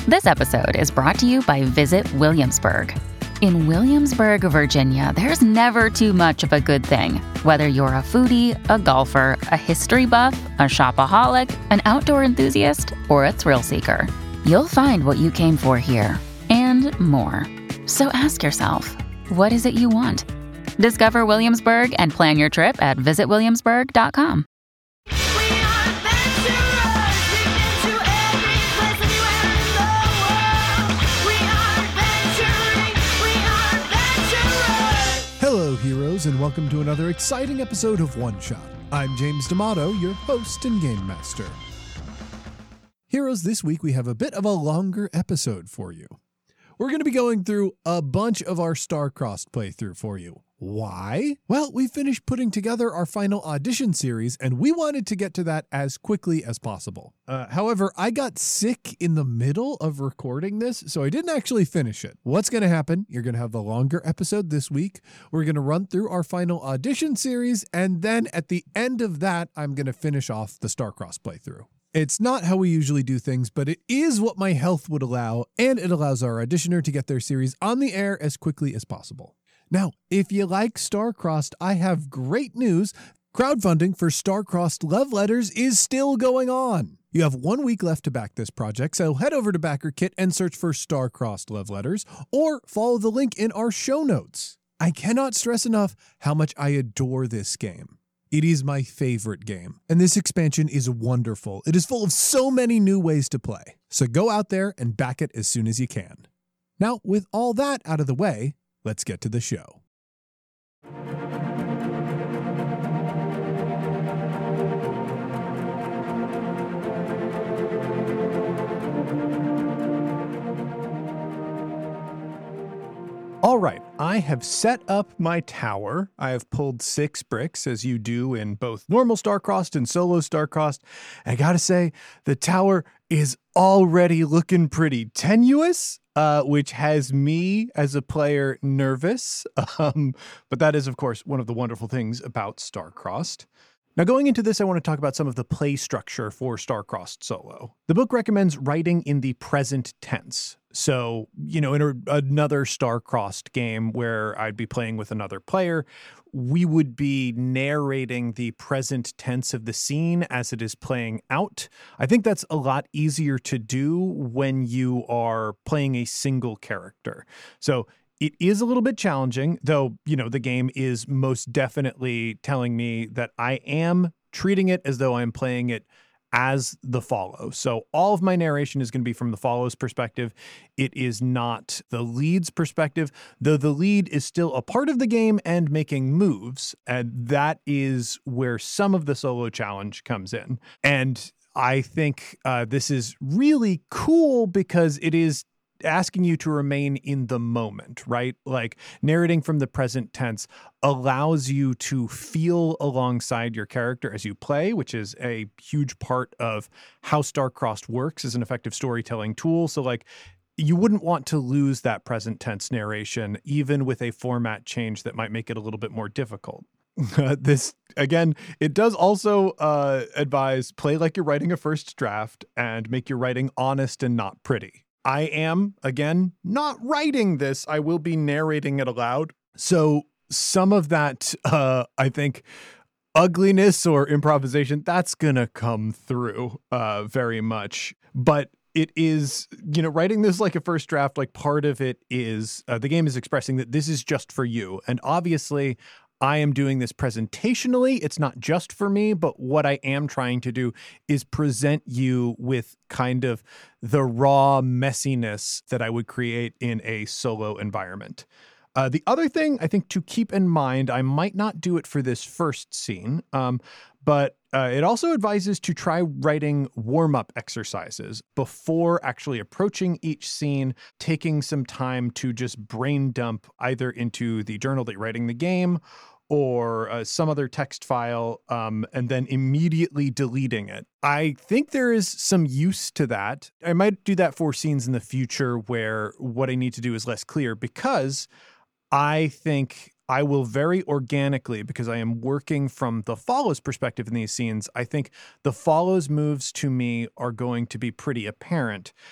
This episode is brought to you by Visit Williamsburg. In Williamsburg, Virginia, there's never too much of a good thing. Whether you're a foodie, a golfer, a history buff, a shopaholic, an outdoor enthusiast, or a thrill seeker, you'll find what you came for here and more. So ask yourself, what is it you want? Discover Williamsburg and plan your trip at visitwilliamsburg.com. Hello, heroes, and welcome to another exciting episode of One Shot. I'm James D'Amato, your host and game master. Heroes, this week we have a bit of a longer episode for you. We're going to be going through a bunch of our Starcrossed playthrough for you. Why? Well, we finished putting together our final audition series, and we wanted to get to that as quickly as possible. However, I got sick in the middle of recording this, so I didn't actually finish it. What's going to happen? You're going to have the longer episode this week. We're going to run through our final audition series, and then at the end of that, I'm going to finish off the Starcrossed playthrough. It's not how we usually do things, but it is what my health would allow, and it allows our auditioner to get their series on the air as quickly as possible. Now, if you like Starcrossed, I have great news. Crowdfunding for Starcrossed Love Letters is still going on. You have 1 week left to back this project, so head over to BackerKit and search for Starcrossed Love Letters, or follow the link in our show notes. I cannot stress enough how much I adore this game. It is my favorite game, and this expansion is wonderful. It is full of so many new ways to play. So go out there and back it as soon as you can. Now, with all that out of the way, let's get to the show. All right, I have set up my tower. I have pulled 6 bricks, as you do in both normal Starcrossed and solo Starcrossed. I gotta say, the tower is already looking pretty tenuous, which has me as a player nervous. But that is, of course, one of the wonderful things about Starcrossed. Now, going into this, I want to talk about some of the play structure for Starcrossed Solo. The book recommends writing in the present tense. So, in another Starcrossed game where I'd be playing with another player, we would be narrating the present tense of the scene as it is playing out. I think that's a lot easier to do when you are playing a single character. So it is a little bit challenging, though, the game is most definitely telling me that I am treating it as though I'm playing it as the Follow. So all of my narration is going to be from the Follow's perspective. It is not the lead's perspective, though the lead is still a part of the game and making moves. And that is where some of the solo challenge comes in. And I think this is really cool because it is asking you to remain in the moment, right? Like narrating from the present tense allows you to feel alongside your character as you play, which is a huge part of how Starcrossed works as an effective storytelling tool. So you wouldn't want to lose that present tense narration, even with a format change that might make it a little bit more difficult. This, again, it does also advise play like you're writing a first draft and make your writing honest and not pretty. I am, again, not writing this. I will be narrating it aloud. So some of that, I think, ugliness or improvisation, that's going to come through very much. But it is, writing this like a first draft, like part of it is the game is expressing that this is just for you. And obviously, I am doing this presentationally. It's not just for me, but what I am trying to do is present you with kind of the raw messiness that I would create in a solo environment. The other thing I think to keep in mind, I might not do it for this first scene, but it also advises to try writing warm-up exercises before actually approaching each scene, taking some time to just brain dump either into the journal that you're writing the game or some other text file, and then immediately deleting it. I think there is some use to that. I might do that for scenes in the future where what I need to do is less clear, because I think I will very organically, because I am working from the Follows perspective in these scenes, I think the Follows moves to me are going to be pretty apparent.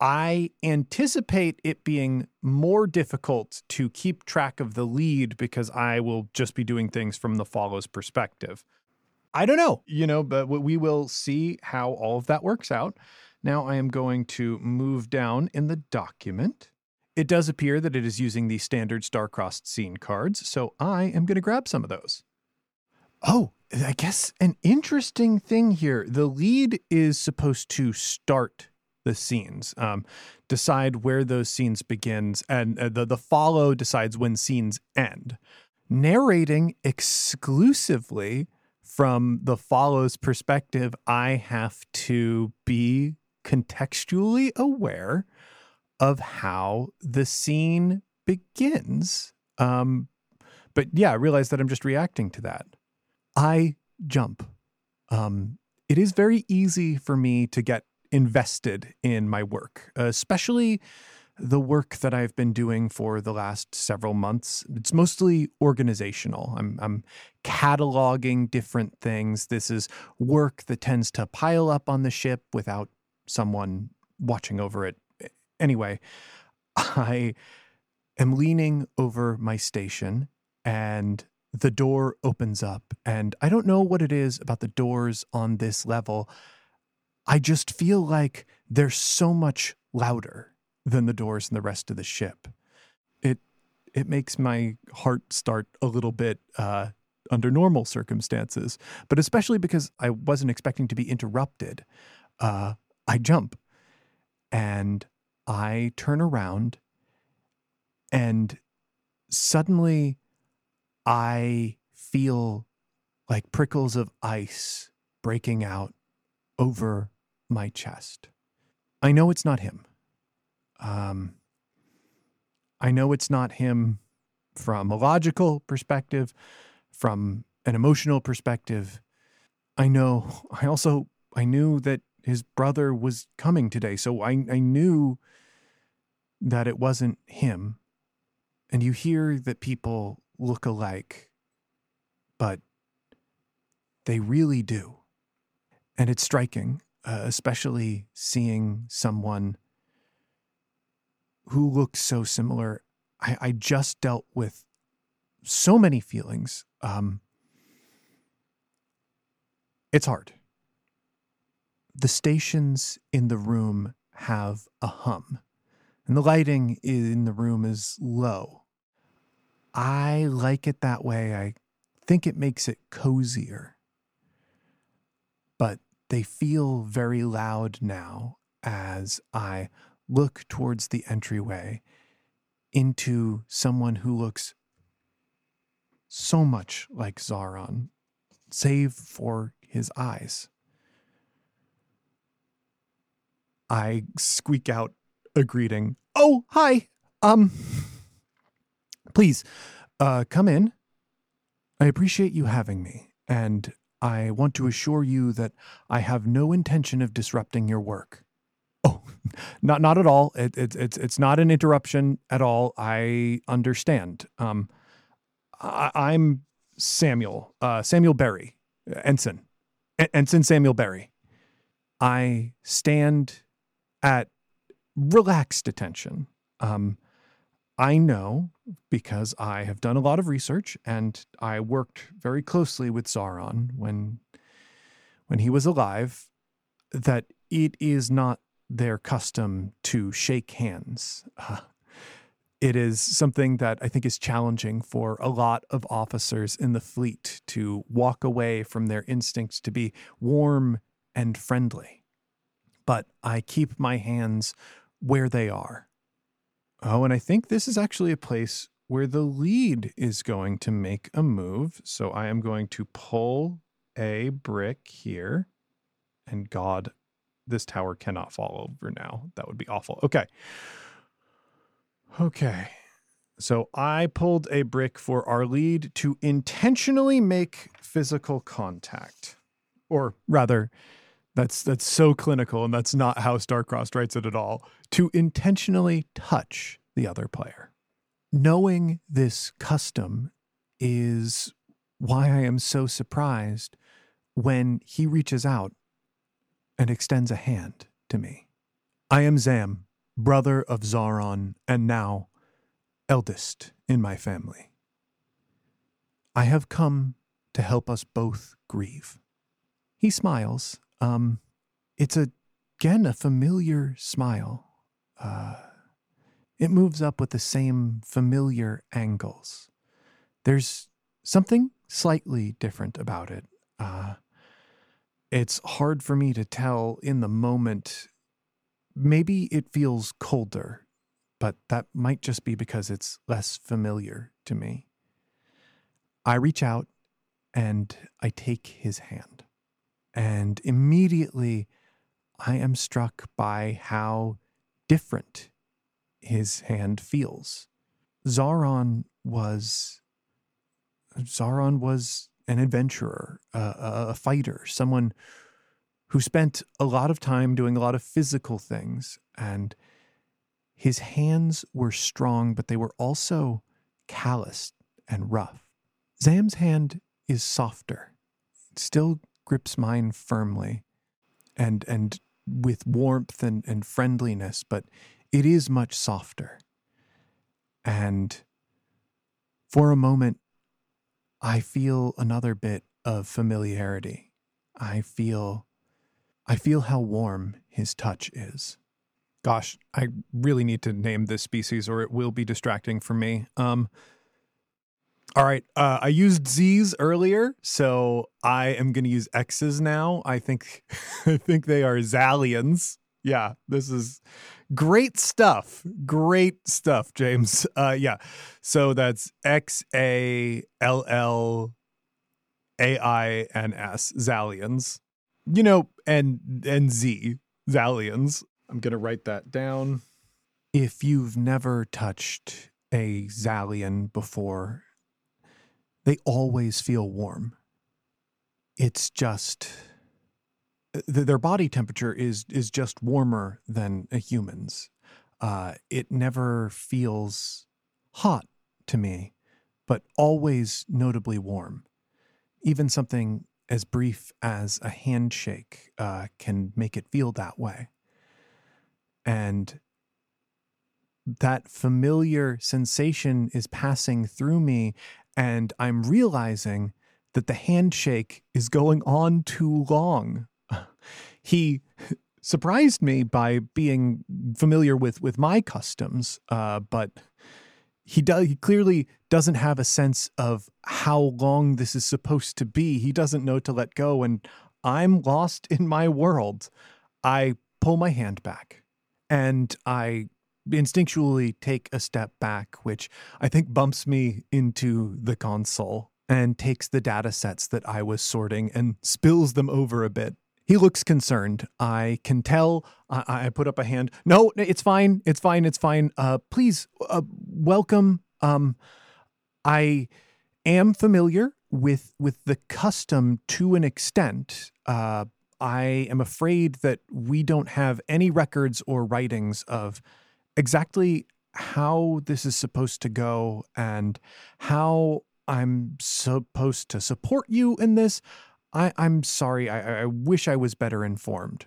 I anticipate it being more difficult to keep track of the lead because I will just be doing things from the follow's perspective. I don't know, but we will see how all of that works out. Now I am going to move down in the document. It does appear that it is using the standard star-crossed scene cards, so I am going to grab some of those. Oh, I guess an interesting thing here. The lead is supposed to start the scenes, decide where those scenes begins, and the follow decides when scenes end. Narrating exclusively from the follow's perspective, I have to be contextually aware of how the scene begins. But yeah, I realize that I'm just reacting to that. I jump. It is very easy for me to get invested in my work, especially the work that I've been doing for the last several months. It's mostly organizational. I'm cataloging different things. This is work that tends to pile up on the ship without someone watching over it. Anyway, I am leaning over my station and the door opens up, and I don't know what it is about the doors on this level. I just feel like they're so much louder than the doors in the rest of the ship. It makes my heart start a little bit under normal circumstances, but especially because I wasn't expecting to be interrupted. I jump and I turn around, and suddenly I feel like prickles of ice breaking out over my chest. I know it's not him. I know it's not him from a logical perspective, from an emotional perspective. I knew that his brother was coming today, so I knew that it wasn't him. And you hear that people look alike, but they really do. And it's striking, especially seeing someone who looks so similar. I just dealt with so many feelings. It's hard. The stations in the room have a hum, and the lighting in the room is low. I like it that way. I think it makes it cozier. But they feel very loud now as I look towards the entryway into someone who looks so much like Zaron, save for his eyes. I squeak out a greeting. Oh, hi. Please, come in. I appreciate you having me, and I want to assure you that I have no intention of disrupting your work. Oh, not at all. It's not an interruption at all. I understand. I'm Samuel Berry, Ensign Samuel Berry. I stand at relaxed attention. I know, because I have done a lot of research and I worked very closely with Zaron when he was alive, that it is not their custom to shake hands. It is something that I think is challenging for a lot of officers in the fleet to walk away from their instincts to be warm and friendly. But I keep my hands where they are. Oh, and I think this is actually a place where the lead is going to make a move. So I am going to pull a brick here. And God, this tower cannot fall over now. That would be awful. Okay. So I pulled a brick for our lead to intentionally make physical contact. Or rather, that's so clinical, and that's not how Starcrossed writes it at all. To intentionally touch the other player. Knowing this custom is why I am so surprised when he reaches out and extends a hand to me. I am Zam, brother of Zaron, and now eldest in my family. I have come to help us both grieve. He smiles. It's again a familiar smile. It moves up with the same familiar angles. There's something slightly different about it. It's hard for me to tell in the moment. Maybe it feels colder, but that might just be because it's less familiar to me. I reach out and I take his hand. And immediately I am struck by how different his hand feels. Zaron was an adventurer, a fighter, someone who spent a lot of time doing a lot of physical things. And his hands were strong, but they were also calloused and rough. Zam's hand is softer. It still grips mine firmly and with warmth and friendliness, but it is much softer. And for a moment, I feel another bit of familiarity. I feel how warm his touch is. Gosh, I really need to name this species or it will be distracting for me. All right, I used Z's earlier, so I am going to use X's now. I think they are Zalians. Yeah, this is great stuff. Great stuff, James. Yeah, so that's XALLAINS, Zalians. You know, and Z, Zalians. I'm going to write that down. If you've never touched a Zalian before, they always feel warm. It's just, their body temperature is just warmer than a human's. It never feels hot to me, but always notably warm. Even something as brief as a handshake can make it feel that way. And that familiar sensation is passing through me, and I'm realizing that the handshake is going on too long. He surprised me by being familiar with my customs, but he clearly doesn't have a sense of how long this is supposed to be. He doesn't know to let go, and I'm lost in my world. I pull my hand back, and I instinctually take a step back, which I think bumps me into the console and takes the data sets that I was sorting and spills them over a bit. He looks concerned. I can tell. I put up a hand. No, it's fine. It's fine. It's fine. Please, welcome. I am familiar with the custom to an extent. I am afraid that we don't have any records or writings of exactly how this is supposed to go and how I'm supposed to support you in this. I'm sorry. I wish I was better informed.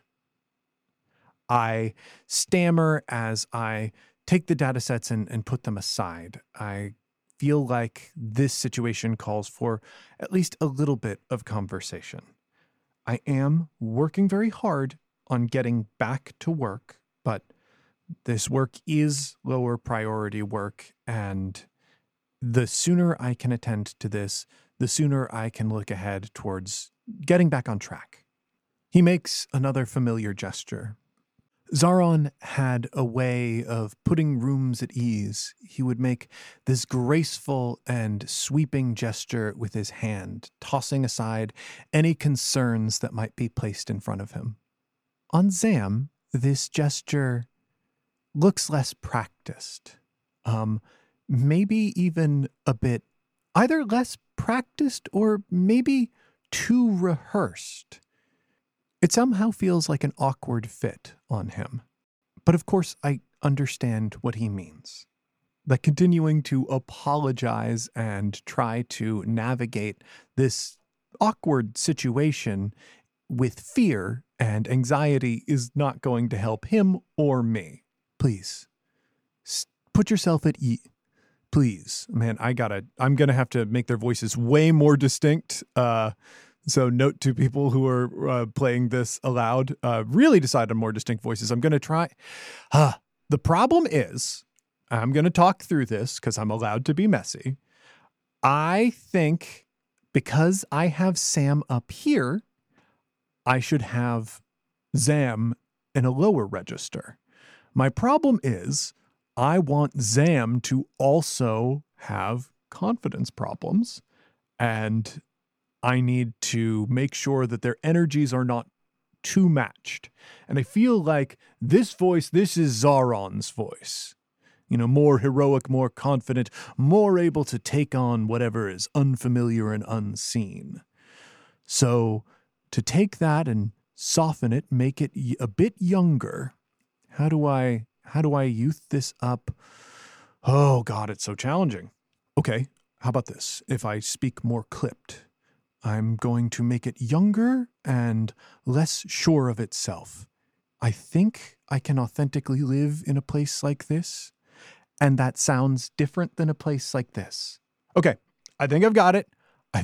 I stammer as I take the data sets and put them aside. I feel like this situation calls for at least a little bit of conversation. I am working very hard on getting back to work, but this work is lower priority work, and the sooner I can attend to this, the sooner I can look ahead towards getting back on track. He makes another familiar gesture. Zaron had a way of putting rooms at ease. He would make this graceful and sweeping gesture with his hand, tossing aside any concerns that might be placed in front of him. On Zam, this gesture looks less practiced. Maybe even a bit either less practiced or maybe too rehearsed. It somehow feels like an awkward fit on him. But of course, I understand what he means. That continuing to apologize and try to navigate this awkward situation with fear and anxiety is not going to help him or me. please, put yourself at ease. Please, man, I'm going to have to make their voices way more distinct. So note to people who are playing this aloud, really decide on more distinct voices. I'm going to try. The problem is, I'm going to talk through this because I'm allowed to be messy. I think because I have Sam up here, I should have Zam in a lower register. My problem is I want Zam to also have confidence problems, and I need to make sure that their energies are not too matched. And I feel like this is Zaron's voice. More heroic, more confident, more able to take on whatever is unfamiliar and unseen. So to take that and soften it, make it a bit younger, how do I youth this up? Oh God, it's so challenging. Okay, how about this? If I speak more clipped, I'm going to make it younger and less sure of itself. I think I can authentically live in a place like this, and that sounds different than a place like this. Okay, I think I've got it.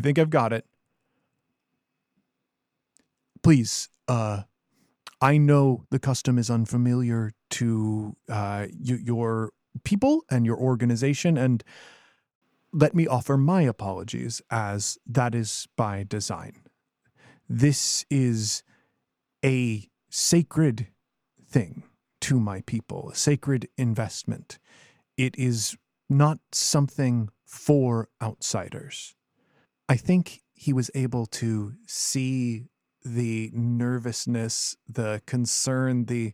Please, I know the custom is unfamiliar to your people and your organization, and let me offer my apologies, as that is by design. This is a sacred thing to my people, a sacred investment. It is not something for outsiders. I think he was able to see the nervousness, the concern, the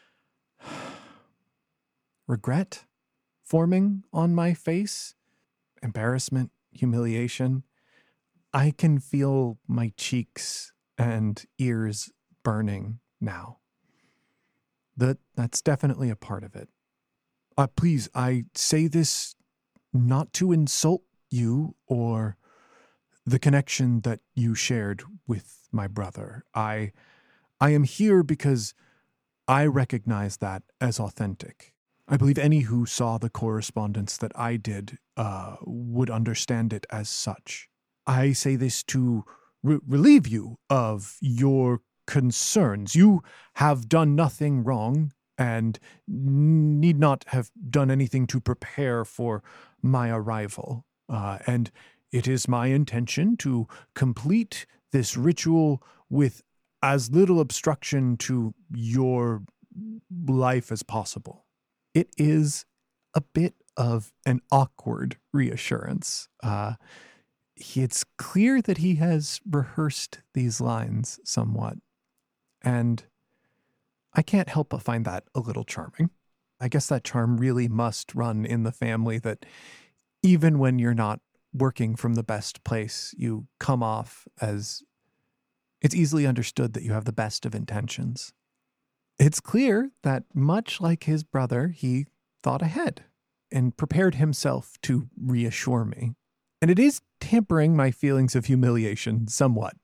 regret forming on my face, embarrassment, humiliation. I can feel my cheeks and ears burning now. That's definitely a part of it. Please, I say this not to insult you or the connection that you shared with my brother. I am here because I recognize that as authentic. I believe any who saw the correspondence that I did would understand it as such. I say this to relieve you of your concerns. You have done nothing wrong and need not have done anything to prepare for my arrival. And it is my intention to complete this ritual with as little obstruction to your life as possible. It is a bit of an awkward reassurance. It's clear that he has rehearsed these lines somewhat, and I can't help but find that a little charming. I guess that charm really must run in the family, that even when you're not working from the best place, you come off as it's easily understood that you have the best of intentions. It's clear that, much like his brother, he thought ahead and prepared himself to reassure me. And it is tempering my feelings of humiliation somewhat.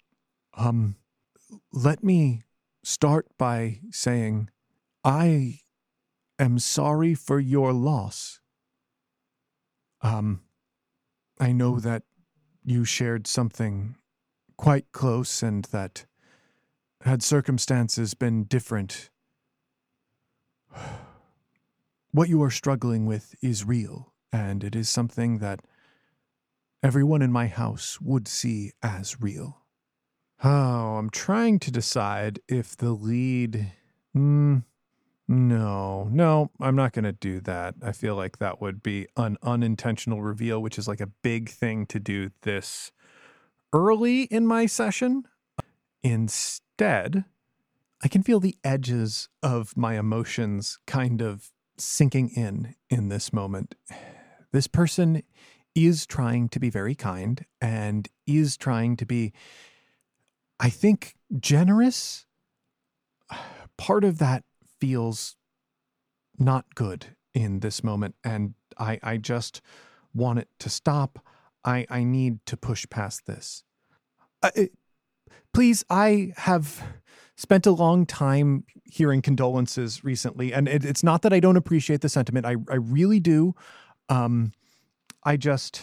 Let me start by saying, I am sorry for your loss. I know that you shared something quite close, and that had circumstances been different, what you are struggling with is real, and it is something that everyone in my house would see as real. Oh, I'm trying to decide if the lead... No, I'm not going to do that. I feel like that would be an unintentional reveal, which is like a big thing to do this early in my session. Instead, I can feel the edges of my emotions kind of sinking in this moment. This person is trying to be very kind and is trying to be, I think, generous. Part of that feels not good in this moment, and I just want it to stop. I need to push past this. Please, I have spent a long time hearing condolences recently, and it's not that I don't appreciate the sentiment. I really do. I just,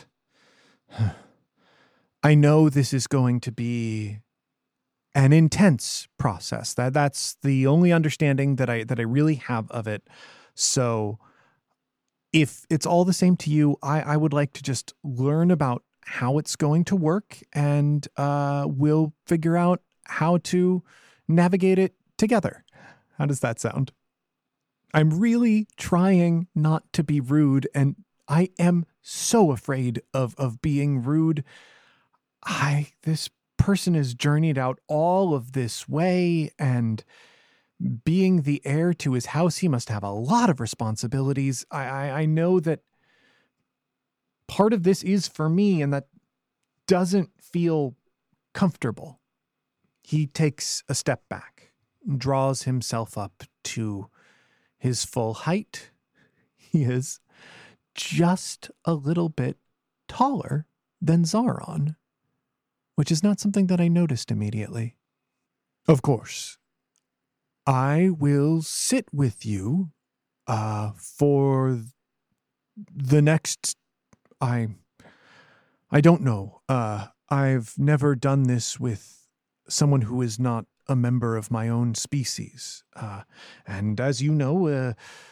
I know this is going to be an intense process. That's the only understanding that I really have of it. So if it's all the same to you, I would like to just learn about how it's going to work, and we'll figure out how to navigate it together. How does that sound? I'm really trying not to be rude, and I am so afraid of being rude. This person has journeyed out all of this way, and being the heir to his house, he must have a lot of responsibilities. I know that part of this is for me, and that doesn't feel comfortable. He takes a step back, draws himself up to his full height. He is just a little bit taller than Zaron, which is not something that I noticed immediately. Of course, I will sit with you for the next... I don't know. I've never done this with someone who is not a member of my own species. And as you know,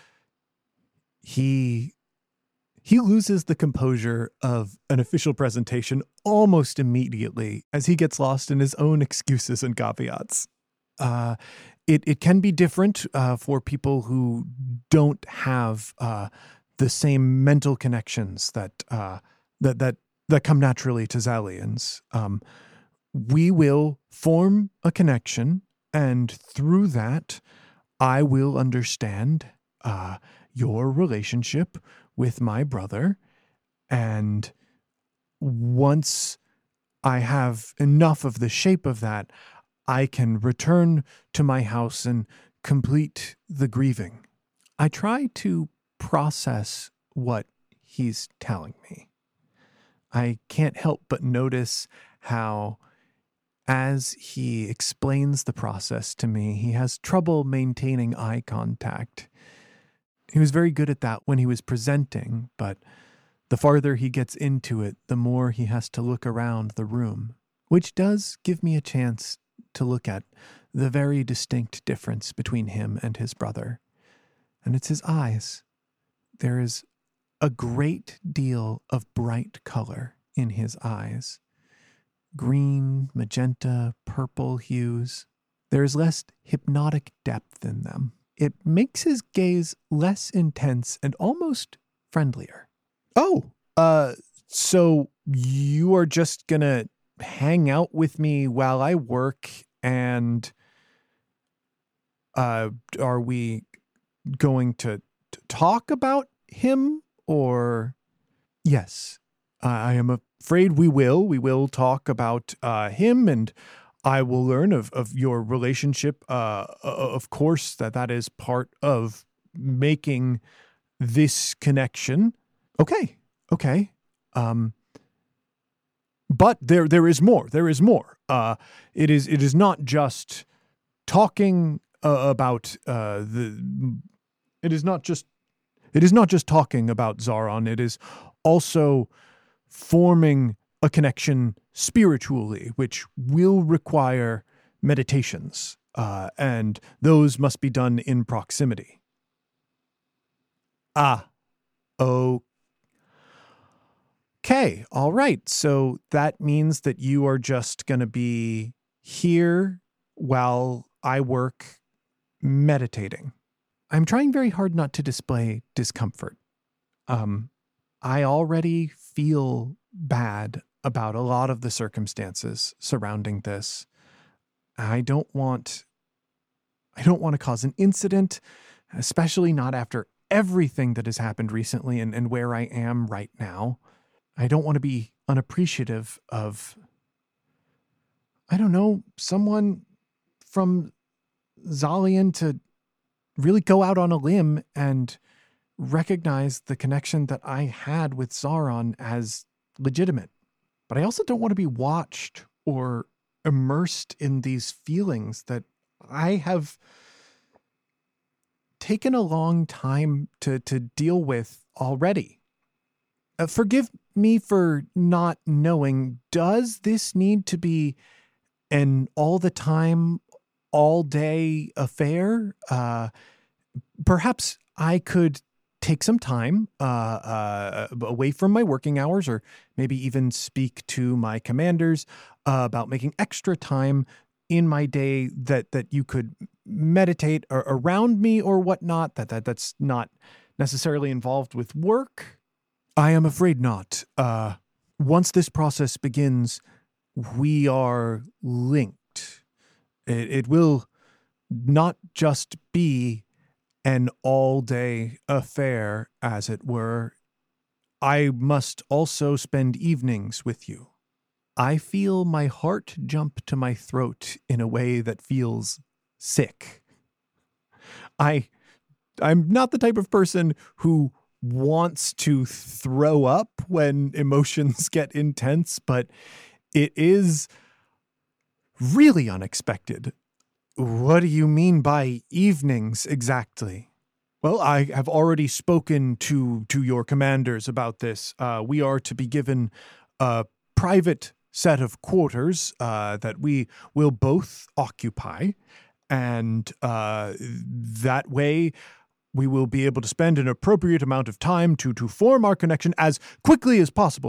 he loses the composure of an official presentation almost immediately as he gets lost in his own excuses and caveats. It can be different for people who don't have the same mental connections that come naturally to Zalians. We will form a connection, and through that, I will understand your relationship with my brother. And once I have enough of the shape of that, I can return to my house and complete the grieving. I try to process what he's telling me. I can't help but notice how, as he explains the process to me, he has trouble maintaining eye contact. He was very good at that when he was presenting, but the farther he gets into it, the more he has to look around the room, which does give me a chance to look at the very distinct difference between him and his brother. And it's his eyes. There is a great deal of bright color in his eyes. Green, magenta, purple hues. There's less hypnotic depth in them. It makes his gaze less intense and almost friendlier. Oh, so you are just gonna hang out with me while I work, and are we going to talk about him, or? Yes, I am afraid we will. We will talk about him, and I will learn of your relationship. Of course, that is part of making this connection. Okay. But there is more. There is more. It is not just talking about It is not just talking about Zaron. It is also forming a connection spiritually, which will require meditations, and those must be done in proximity. Okay, all right. So that means that you are just going to be here while I work meditating. I'm trying very hard not to display discomfort. I already feel bad about a lot of the circumstances surrounding this. I don't want to cause an incident, especially not after everything that has happened recently and where I am right now. I don't want to be unappreciative of, I don't know, someone from Zalian to really go out on a limb and recognize the connection that I had with Zaron as legitimate. But I also don't want to be watched or immersed in these feelings that I have taken a long time to deal with already. Forgive me for not knowing. Does this need to be an all the time, all day affair? Perhaps I could take some time away from my working hours, or maybe even speak to my commanders about making extra time in my day that you could meditate around me or whatnot. That's not necessarily involved with work. I am afraid not. Once this process begins, we are linked. It will not just be an all-day affair, as it were. I must also spend evenings with you. I feel my heart jump to my throat in a way that feels sick. I'm not the type of person who wants to throw up when emotions get intense, but it is really unexpected. What do you mean by evenings exactly? Well, I have already spoken to your commanders about this. We are to be given a private set of quarters that we will both occupy, and that way we will be able to spend an appropriate amount of time to form our connection as quickly as possible.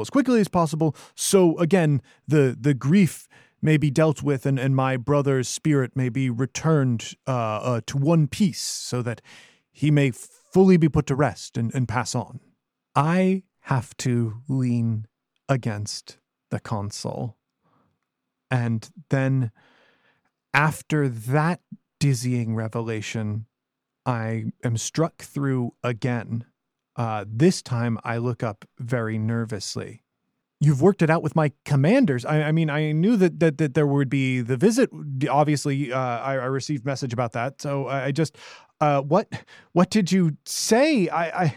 So again, the grief may be dealt with, and my brother's spirit may be returned to one piece, so that he may fully be put to rest and pass on. I have to lean against the console. And then after that dizzying revelation, I am struck through again. This time I look up very nervously. You've worked it out with my commanders. I mean, I knew that there would be the visit. Obviously, I received message about that. So I just, what did you say?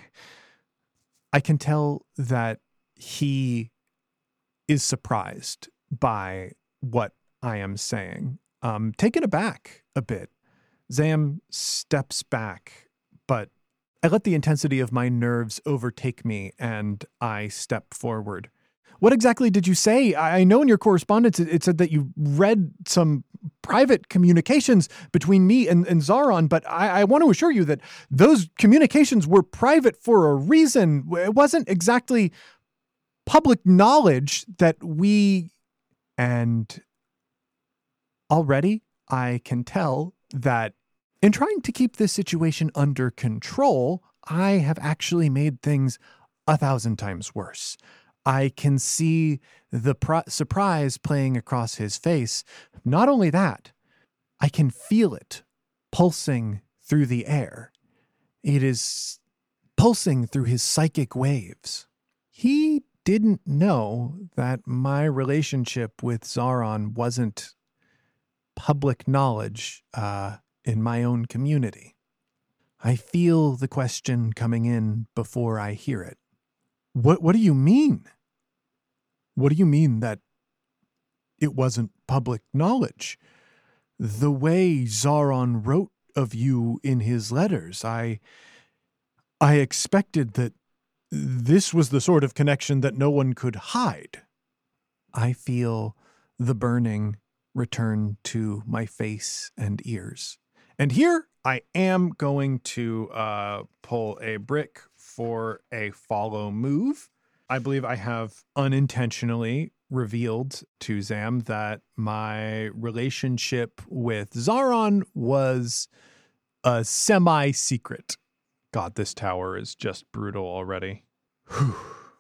I can tell that he is surprised by what I am saying. Taken aback a bit. Zam steps back, but I let the intensity of my nerves overtake me, and I step forward. What exactly did you say? I know in your correspondence it said that you read some private communications between me and Zaron, but I want to assure you that those communications were private for a reason. It wasn't exactly public knowledge that we... And already I can tell that in trying to keep this situation under control, I have actually made things 1,000 times worse. I can see the surprise playing across his face. Not only that, I can feel it pulsing through the air. It is pulsing through his psychic waves. He didn't know that my relationship with Zaron wasn't public knowledge in my own community. I feel the question coming in before I hear it. What do you mean? What do you mean that it wasn't public knowledge? The way Zaron wrote of you in his letters, I expected that this was the sort of connection that no one could hide. I feel the burning return to my face and ears. And here I am going to pull a brick for a follow move. I believe I have unintentionally revealed to Zam that my relationship with Zaron was a semi-secret. God, this tower is just brutal already. Whew.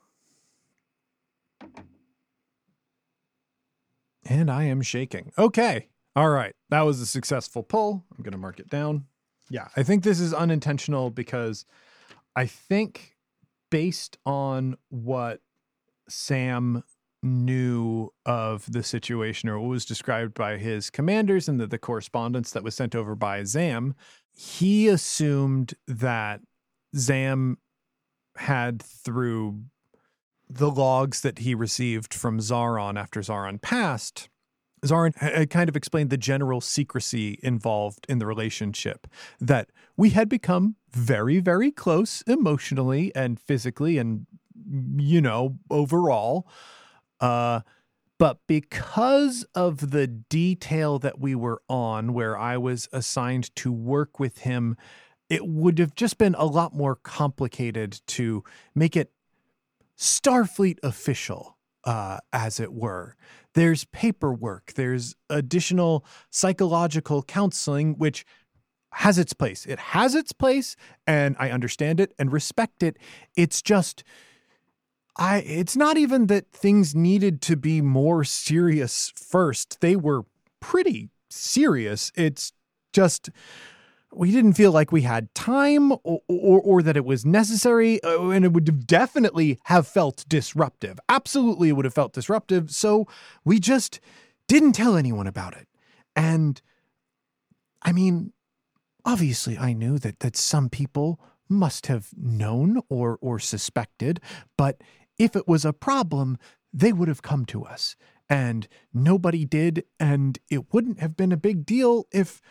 And I am shaking. Okay. All right. That was a successful pull. I'm going to mark it down. Yeah, I think this is unintentional because I think based on what Sam knew of the situation, or what was described by his commanders and the correspondence that was sent over by Zam, he assumed that Zam had, through the logs that he received from Zaron after Zaron passed, Zoran had kind of explained the general secrecy involved in the relationship, that we had become very, very close emotionally and physically and, overall. But because of the detail that we were on, where I was assigned to work with him, it would have just been a lot more complicated to make it Starfleet official, as it were. There's paperwork, there's additional psychological counseling, which has its place. It has its place, and I understand it and respect it. It's just, it's not even that things needed to be more serious first. They were pretty serious. It's just, we didn't feel like we had time or that it was necessary, and it would definitely have felt disruptive. Absolutely, it would have felt disruptive. So we just didn't tell anyone about it. And I mean, obviously, I knew that some people must have known or suspected, but if it was a problem, they would have come to us. And nobody did, and it wouldn't have been a big deal if...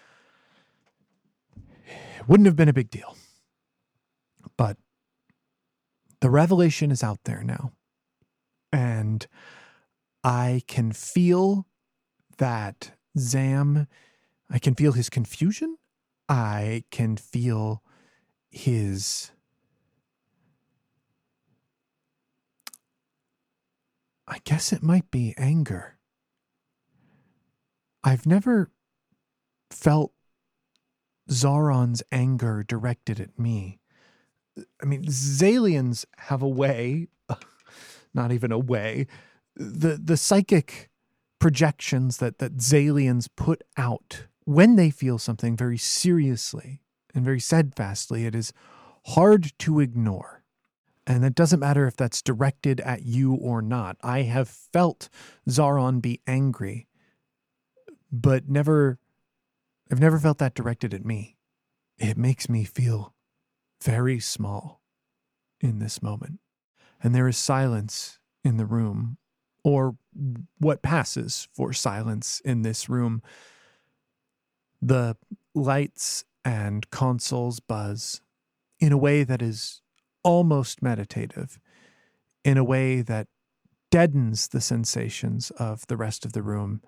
It wouldn't have been a big deal. But the revelation is out there now. And I can feel that Zam, I can feel his confusion. I can feel his... I guess it might be anger. I've never felt Zoran's anger directed at me. I mean, Xalians have a way, not even a way, the psychic projections that Xalians put out when they feel something very seriously and very steadfastly, it is hard to ignore. And it doesn't matter if that's directed at you or not. I have felt Zoran be angry, but I've never felt that directed at me. It makes me feel very small in this moment. And there is silence in the room, or what passes for silence in this room. The lights and consoles buzz in a way that is almost meditative, in a way that deadens the sensations of the rest of the room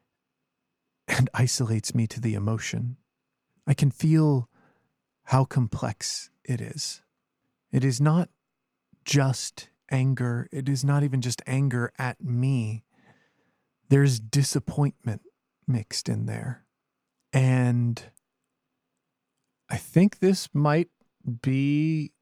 and isolates me to the emotion. I can feel how complex it is. It is not just anger. It is not even just anger at me. There's disappointment mixed in there. And I think this might be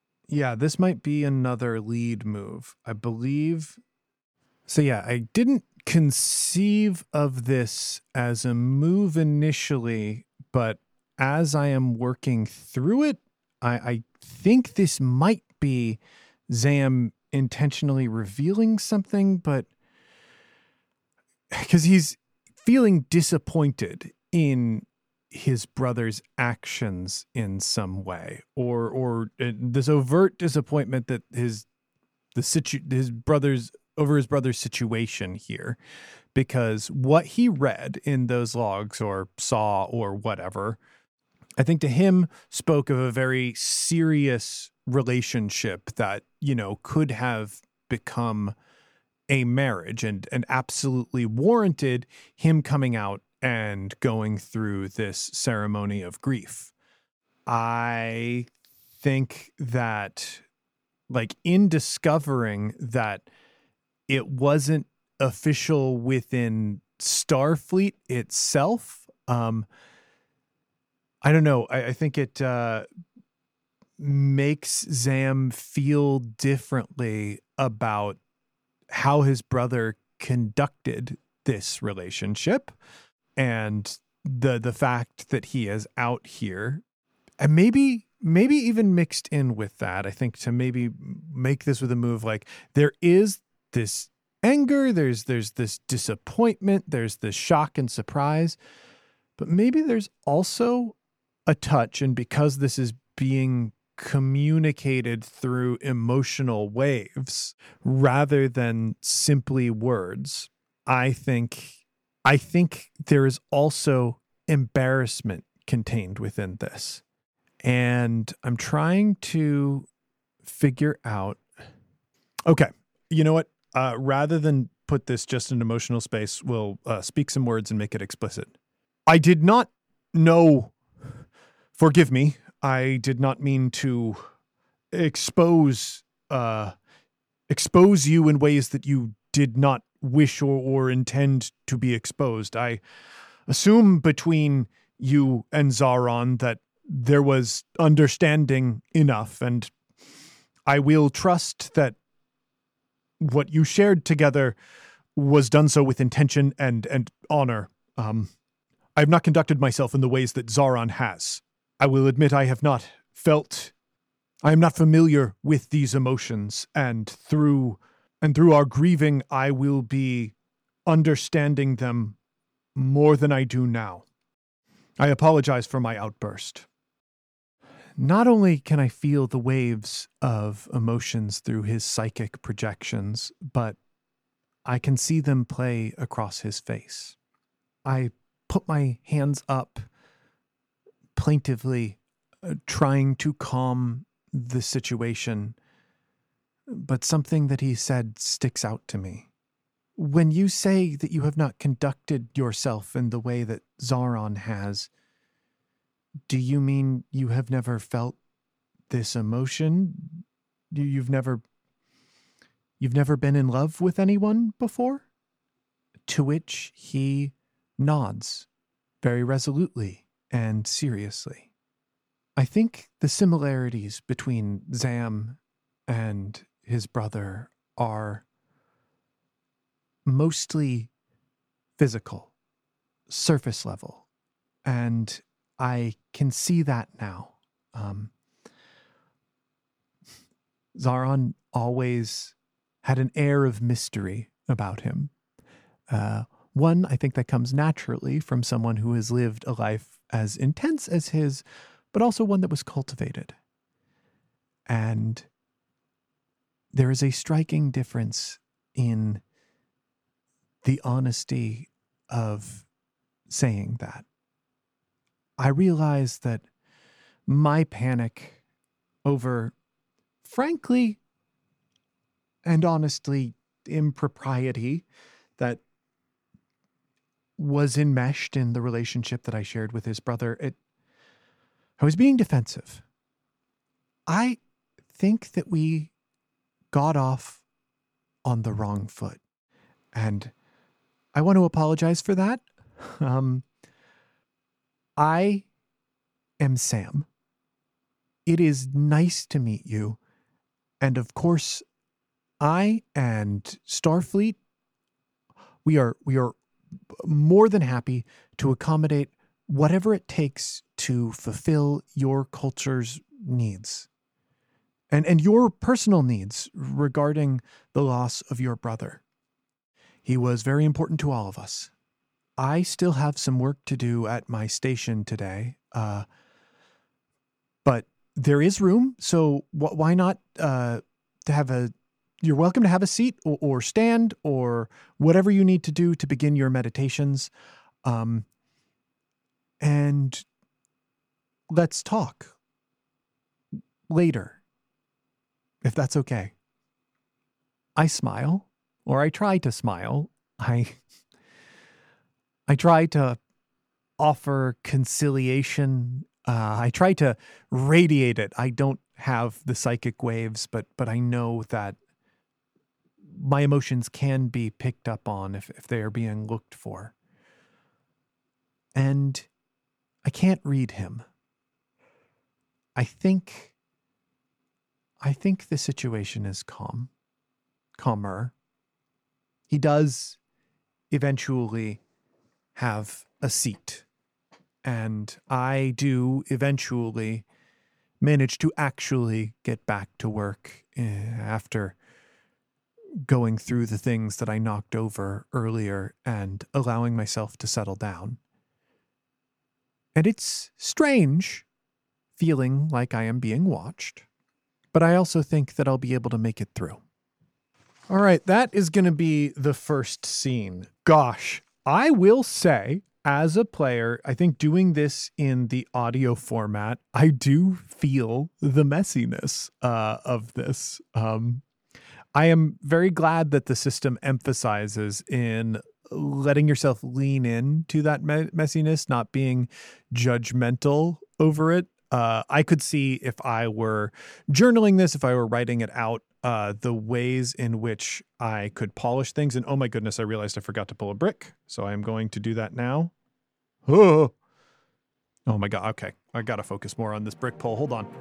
another lead move, I believe. So yeah, I didn't conceive of this as a move initially, but as I am working through it, I think this might be Zam intentionally revealing something, but because he's feeling disappointed in his brother's actions in some way, or this overt disappointment that his brother's situation here, because what he read in those logs or saw or whatever, I think to him spoke of a very serious relationship that, could have become a marriage and absolutely warranted him coming out and going through this ceremony of grief. I think that, in discovering that it wasn't official within Starfleet itself, I don't know. I think it makes Zam feel differently about how his brother conducted this relationship, and the fact that he is out here, and maybe even mixed in with that, I think, to maybe make this with a move, there is this anger, there's this disappointment, there's this shock and surprise, but maybe there's also a touch, and because this is being communicated through emotional waves rather than simply words, I think I think there is also embarrassment contained within this. And I'm trying to figure out. Okay, you know what? Rather than put this just in emotional space, we'll speak some words and make it explicit. I did not know. Forgive me. I did not mean to expose you in ways that you did not wish or intend to be exposed. I assume between you and Zaron that there was understanding enough, and I will trust that what you shared together was done so with intention and honor. I have not conducted myself in the ways that Zaron has. I will admit I am not familiar with these emotions, and through our grieving, I will be understanding them more than I do now. I apologize for my outburst. Not only can I feel the waves of emotions through his psychic projections, but I can see them play across his face. I put my hands up plaintively, trying to calm the situation, but something that he said sticks out to me. When you say that you have not conducted yourself in the way that Zaron has, do you mean you have never felt this emotion? You've never been in love with anyone before? To which he nods very resolutely and seriously. I think the similarities between Zam and his brother are mostly physical, surface level, and I can see that now. Zaron always had an air of mystery about him. One, I think that comes naturally from someone who has lived a life as intense as his, but also one that was cultivated. And there is a striking difference in the honesty of saying that. I realize that my panic over, frankly and honestly, impropriety that was enmeshed in the relationship that I shared with his brother, I was being defensive. I think that we got off on the wrong foot, and I want to apologize for that. I am Sam. It is nice to meet you. And of course, I and Starfleet, we are more than happy to accommodate whatever it takes to fulfill your culture's needs and your personal needs regarding the loss of your brother. He was very important to all of us. I still have some work to do at my station today, but there is room, so why not you're welcome to have a seat or stand or whatever you need to do to begin your meditations. And let's talk later, if that's okay. I smile, or I try to smile. I try to offer conciliation. I try to radiate it. I don't have the psychic waves, but I know that my emotions can be picked up on if they are being looked for. And I can't read him. I think the situation is calmer. He does eventually have a seat, and I do eventually manage to actually get back to work after going through the things that I knocked over earlier and allowing myself to settle down. And it's strange feeling like I am being watched, but I also think that I'll be able to make it through. All right, that is going to be the first scene. Gosh, I will say, as a player, I think doing this in the audio format, I do feel the messiness of this. I am very glad that the system emphasizes in letting yourself lean into that messiness, not being judgmental over it. I could see if I were journaling this, if I were writing it out, the ways in which I could polish things. And oh my goodness, I realized I forgot to pull a brick. So I'm going to do that now. Oh my God. Okay. I got to focus more on this brick pull. Hold on.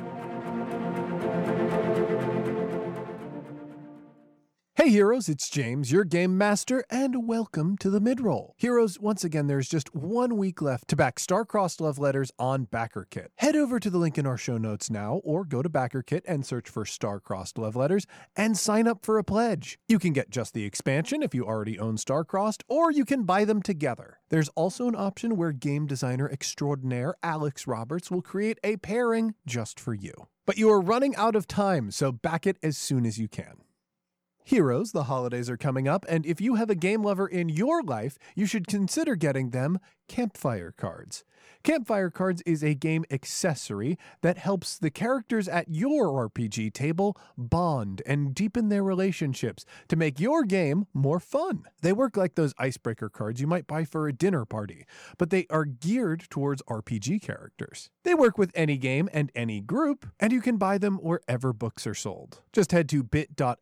Hey heroes, it's James, your game master, and welcome to the midroll. Heroes, once again, there's just 1 week left to back Star-Crossed Love Letters on BackerKit. Head over to the link in our show notes now, or go to BackerKit and search for Star-Crossed Love Letters and sign up for a pledge. You can get just the expansion if you already own Star-Crossed, or you can buy them together. There's also an option where game designer extraordinaire Alex Roberts will create a pairing just for you. But you are running out of time, so back it as soon as you can. Heroes, the holidays are coming up, and if you have a game lover in your life, you should consider getting them Campfire Cards. Campfire Cards is a game accessory that helps the characters at your RPG table bond and deepen their relationships to make your game more fun. They work like those icebreaker cards you might buy for a dinner party, but they are geared towards RPG characters. They work with any game and any group, and you can buy them wherever books are sold. Just head to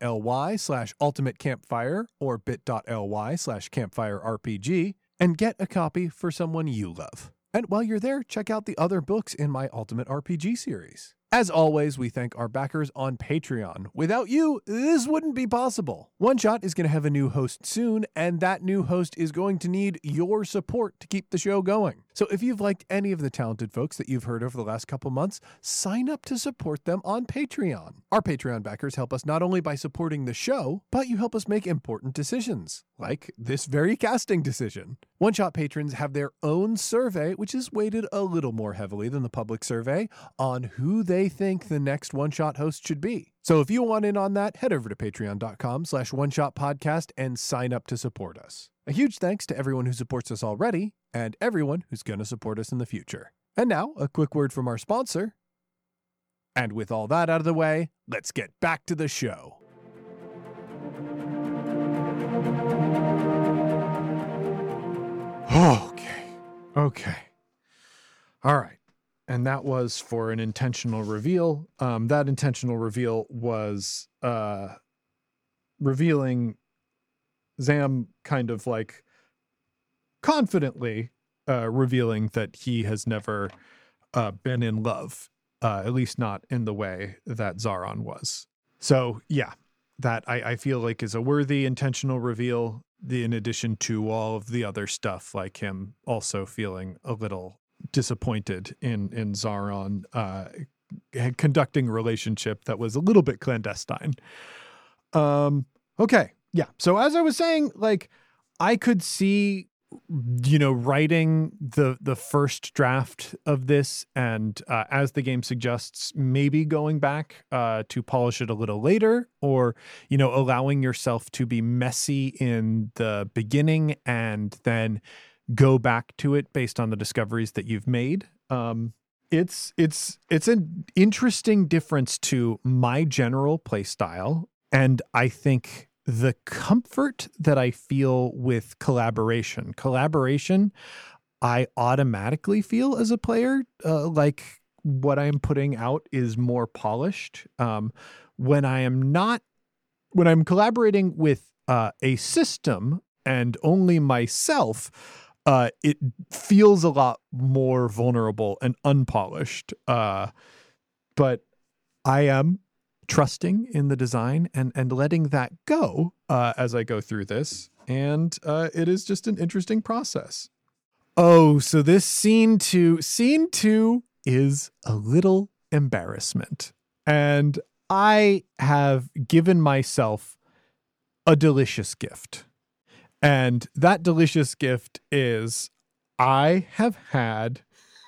bit.ly/ultimatecampfire or bit.ly/campfirerpg and get a copy for someone you love. And while you're there, check out the other books in my Ultimate RPG series. As always, we thank our backers on Patreon. Without you, this wouldn't be possible. One Shot is going to have a new host soon, and that new host is going to need your support to keep the show going. So if you've liked any of the talented folks that you've heard over the last couple months, sign up to support them on Patreon. Our Patreon backers help us not only by supporting the show, but you help us make important decisions, like this very casting decision. One Shot patrons have their own survey, which is weighted a little more heavily than the public survey, on who they think the next One Shot host should be. So if you want in on that, head over to patreon.com/oneshotpodcast and sign up to support us. A huge thanks to everyone who supports us already and everyone who's going to support us in the future. And now, a quick word from our sponsor. And with all that out of the way, let's get back to the show. Okay. All right. And that was for an intentional reveal. That intentional reveal was revealing Zam kind of like confidently revealing that he has never been in love, at least not in the way that Zaron was. So yeah, that I feel like is a worthy intentional reveal, in addition to all of the other stuff, like him also feeling a little disappointed in Zaron conducting a relationship that was a little bit clandestine. Okay. Yeah. So as I was saying, like, I could see, writing the first draft of this and as the game suggests, maybe going back to polish it a little later, or, allowing yourself to be messy in the beginning and then go back to it based on the discoveries that you've made. It's an interesting difference to my general play style. And I think the comfort that I feel with collaboration, I automatically feel as a player, like what I'm putting out is more polished. When I'm collaborating with a system and only myself, it feels a lot more vulnerable and unpolished. But I am trusting in the design and letting that go as I go through this. And it is just an interesting process. Oh, so this scene two is a little embarrassment. And I have given myself a delicious gift. And that delicious gift is I have had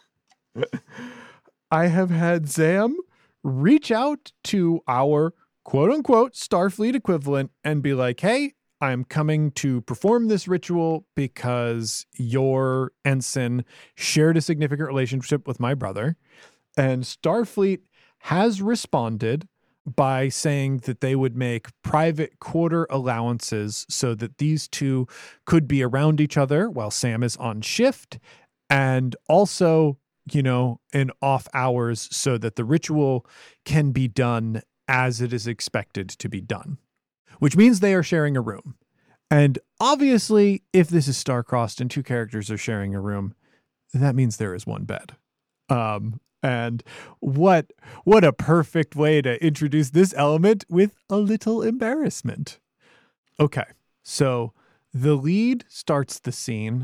Zam reach out to our quote unquote Starfleet equivalent and be like, hey, I'm coming to perform this ritual because your ensign shared a significant relationship with my brother. And Starfleet has responded by saying that they would make private quarter allowances so that these two could be around each other while Sam is on shift, and also, in off hours so that the ritual can be done as it is expected to be done, which means they are sharing a room. And obviously, if this is star-crossed and two characters are sharing a room, that means there is one bed. And what a perfect way to introduce this element with a little embarrassment. Okay, so the lead starts the scene.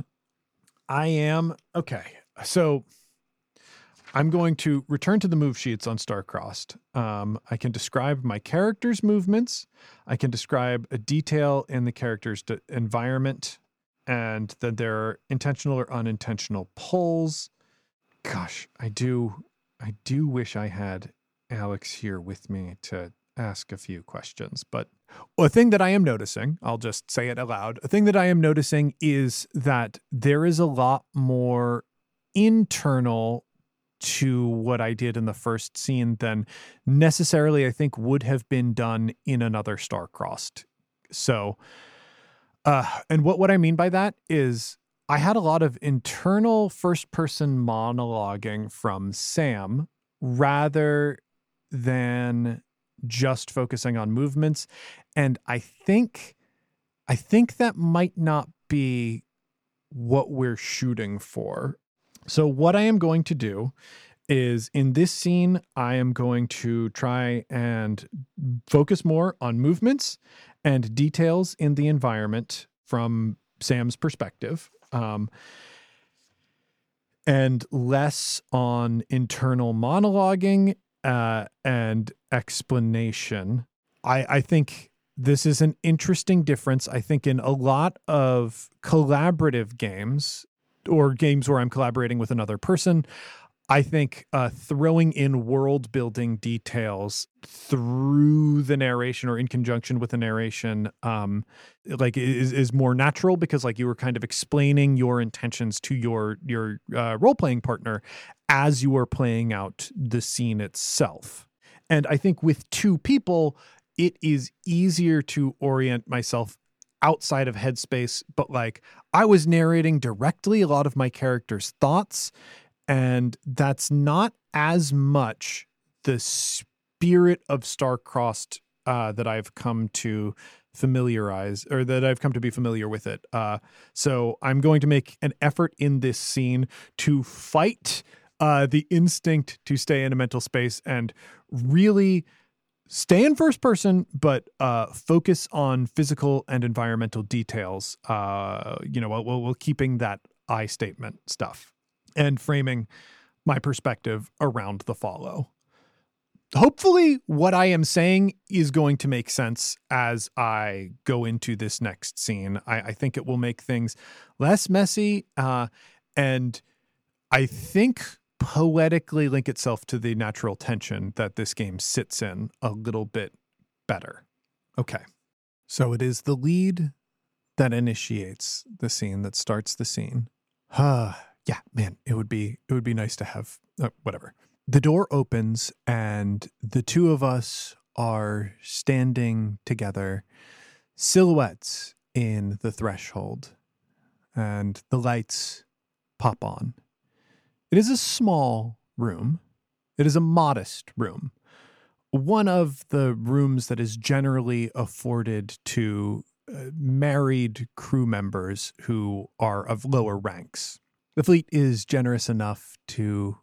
So I'm going to return to the move sheets on Starcrossed. I can describe my character's movements. I can describe a detail in the character's environment, and then there are intentional or unintentional pulls. Gosh, I do wish I had Alex here with me to ask a few questions. But a thing that I am noticing, I'll just say it aloud, a thing that I am noticing is that there is a lot more internal to what I did in the first scene than necessarily I think would have been done in another Starcrossed. So, and what I mean by that is I had a lot of internal first-person monologuing from Sam rather than just focusing on movements. And I think that might not be what we're shooting for. So what I am going to do is in this scene, I am going to try and focus more on movements and details in the environment from Sam's perspective. And less on internal monologuing and explanation. I think this is an interesting difference. I think in a lot of collaborative games or games where I'm collaborating with another person, I think throwing in world building details through the narration or in conjunction with the narration, is more natural because like you were kind of explaining your intentions to your role playing partner as you were playing out the scene itself. And I think with two people, it is easier to orient myself outside of headspace, but like I was narrating directly a lot of my character's thoughts. And that's not as much the spirit of Starcrossed that I've come to familiarize, or that I've come to be familiar with it. So I'm going to make an effort in this scene to fight the instinct to stay in a mental space and really stay in first person, but focus on physical and environmental details, while keeping that I statement stuff and framing my perspective around the follow. Hopefully what I am saying is going to make sense as I go into this next scene. I think it will make things less messy, and I think poetically link itself to the natural tension that this game sits in a little bit better. Okay. So it is the lead that initiates the scene, that starts the scene. Yeah, man, it would be nice to have whatever. The door opens and the two of us are standing together, silhouettes in the threshold, and the lights pop on. It is a small room. It is a modest room. One of the rooms that is generally afforded to married crew members who are of lower ranks. The fleet is generous enough to,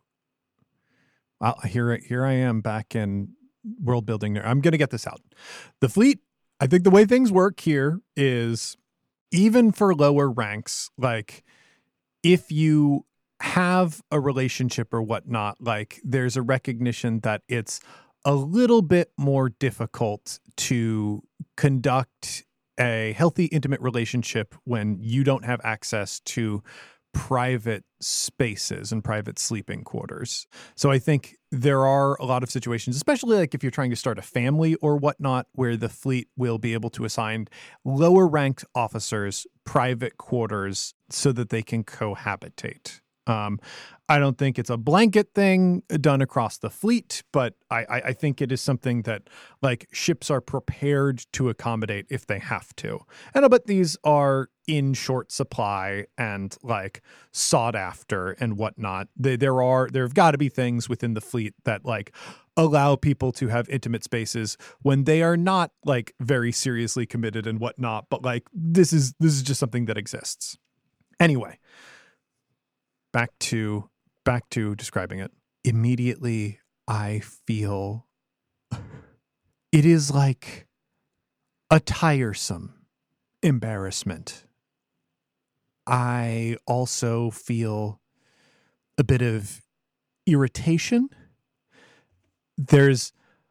here I am back in world building. I'm going to get this out. The fleet, I think the way things work here is even for lower ranks, like if you have a relationship or whatnot, like there's a recognition that it's a little bit more difficult to conduct a healthy, intimate relationship when you don't have access to private spaces and private sleeping quarters. So I think there are a lot of situations, especially like if you're trying to start a family or whatnot, where the fleet will be able to assign lower ranked officers private quarters so that they can cohabitate. I don't think it's a blanket thing done across the fleet, but I think it is something that like ships are prepared to accommodate if they have to. And I bet these are in short supply and like sought after and whatnot. There've got to be things within the fleet that like allow people to have intimate spaces when they are not like very seriously committed and whatnot. But like this is just something that exists. Anyway, back to describing it. Immediately, I feel it is like a tiresome embarrassment. I also feel a bit of irritation. It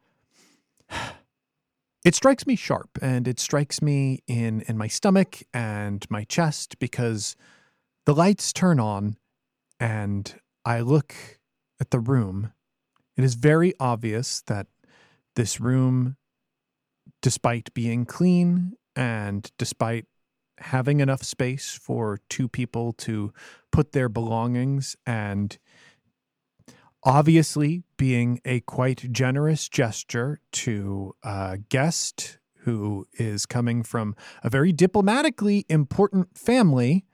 strikes me sharp, and it strikes me in my stomach and my chest because the lights turn on and I look at the room. It is very obvious that this room, despite being clean and despite having enough space for two people to put their belongings and obviously being a quite generous gesture to a guest who is coming from a very diplomatically important family,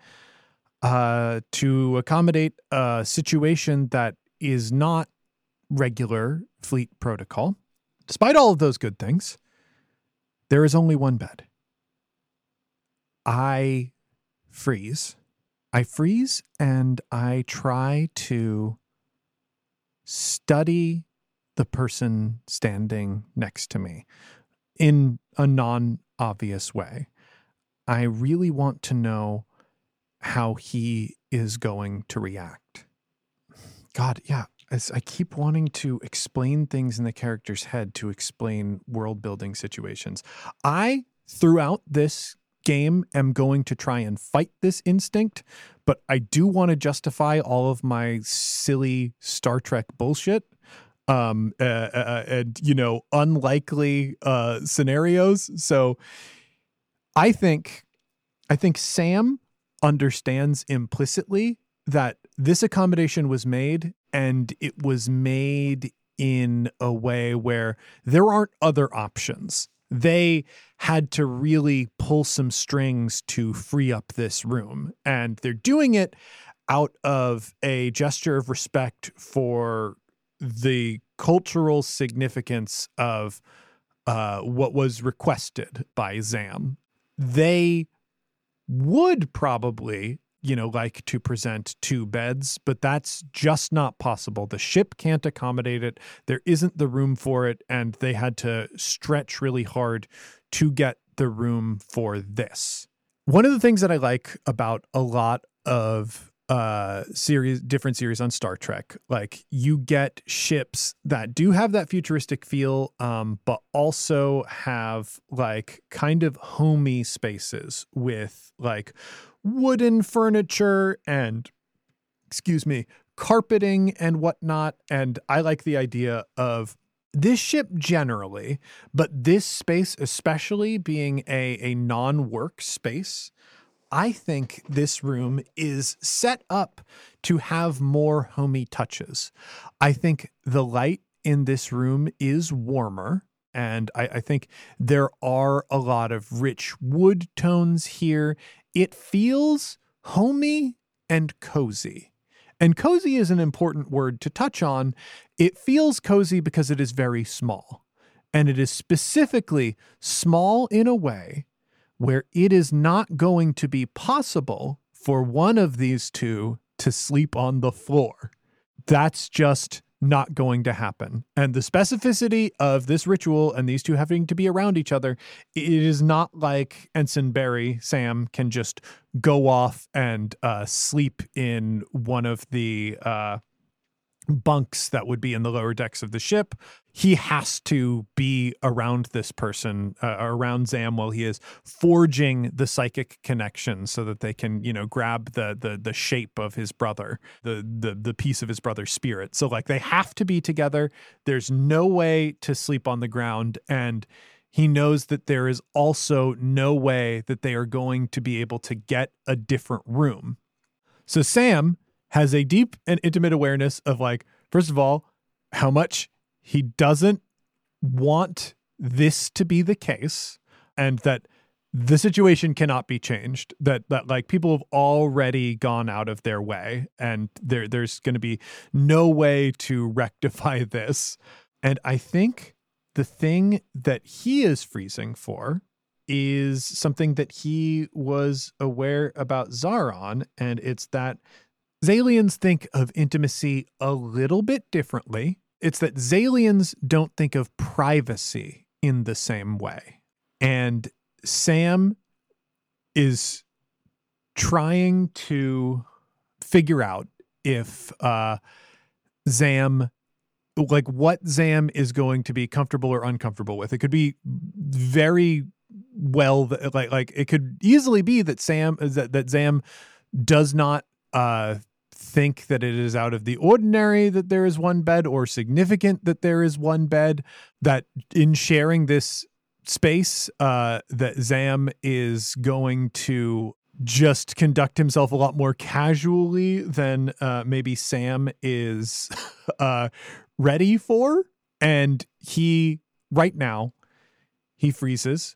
to accommodate a situation that is not regular fleet protocol. Despite all of those good things, there is only one bed. I freeze. And I try to study the person standing next to me in a non-obvious way. I really want to know how he is going to react. God, yeah. As I keep wanting to explain things in the character's head to explain world building situations. I, throughout this game, am going to try and fight this instinct, but I do want to justify all of my silly Star Trek bullshit. And, unlikely scenarios. So I think Sam understands implicitly that this accommodation was made, and it was made in a way where there aren't other options. They had to really pull some strings to free up this room, and they're doing it out of a gesture of respect for the cultural significance of what was requested by Zam. They would probably, like to present two beds, but that's just not possible. The ship can't accommodate it. There isn't the room for it, and they had to stretch really hard to get the room for this. One of the things that I like about a lot of different series on Star Trek, like you get ships that do have that futuristic feel, but also have like kind of homey spaces with like wooden furniture and, carpeting and whatnot. And I like the idea of this ship generally, but this space especially being a non-work space. I think this room is set up to have more homey touches. I think the light in this room is warmer, and I think there are a lot of rich wood tones here. It feels homey and cozy. And cozy is an important word to touch on. It feels cozy because it is very small. And it is specifically small in a way where it is not going to be possible for one of these two to sleep on the floor. That's just not going to happen. And the specificity of this ritual and these two having to be around each other, it is not like Ensign Barry, Sam, can just go off and sleep in one of the bunks that would be in the lower decks of the ship. He has to be around this person, around Zam, while he is forging the psychic connection so that they can, grab the shape of his brother, the piece of his brother's spirit. So like they have to be together. There's no way to sleep on the ground. And he knows that there is also no way that they are going to be able to get a different room. So Sam has a deep and intimate awareness of like, first of all, how much he doesn't want this to be the case, and that the situation cannot be changed, that like people have already gone out of their way and there's going to be no way to rectify this. And I think the thing that he is freezing for is something that he was aware about Zaron, and it's that Xalians think of intimacy a little bit differently. It's that Xalians don't think of privacy in the same way. And Sam is trying to figure out if Zam, like what Zam is going to be comfortable or uncomfortable with. It could be very well, like it could easily be that Zam does not think that it is out of the ordinary that there is one bed, or significant that there is one bed, that in sharing this space, that Zam is going to just conduct himself a lot more casually than maybe Sam is ready for. And right now, he freezes.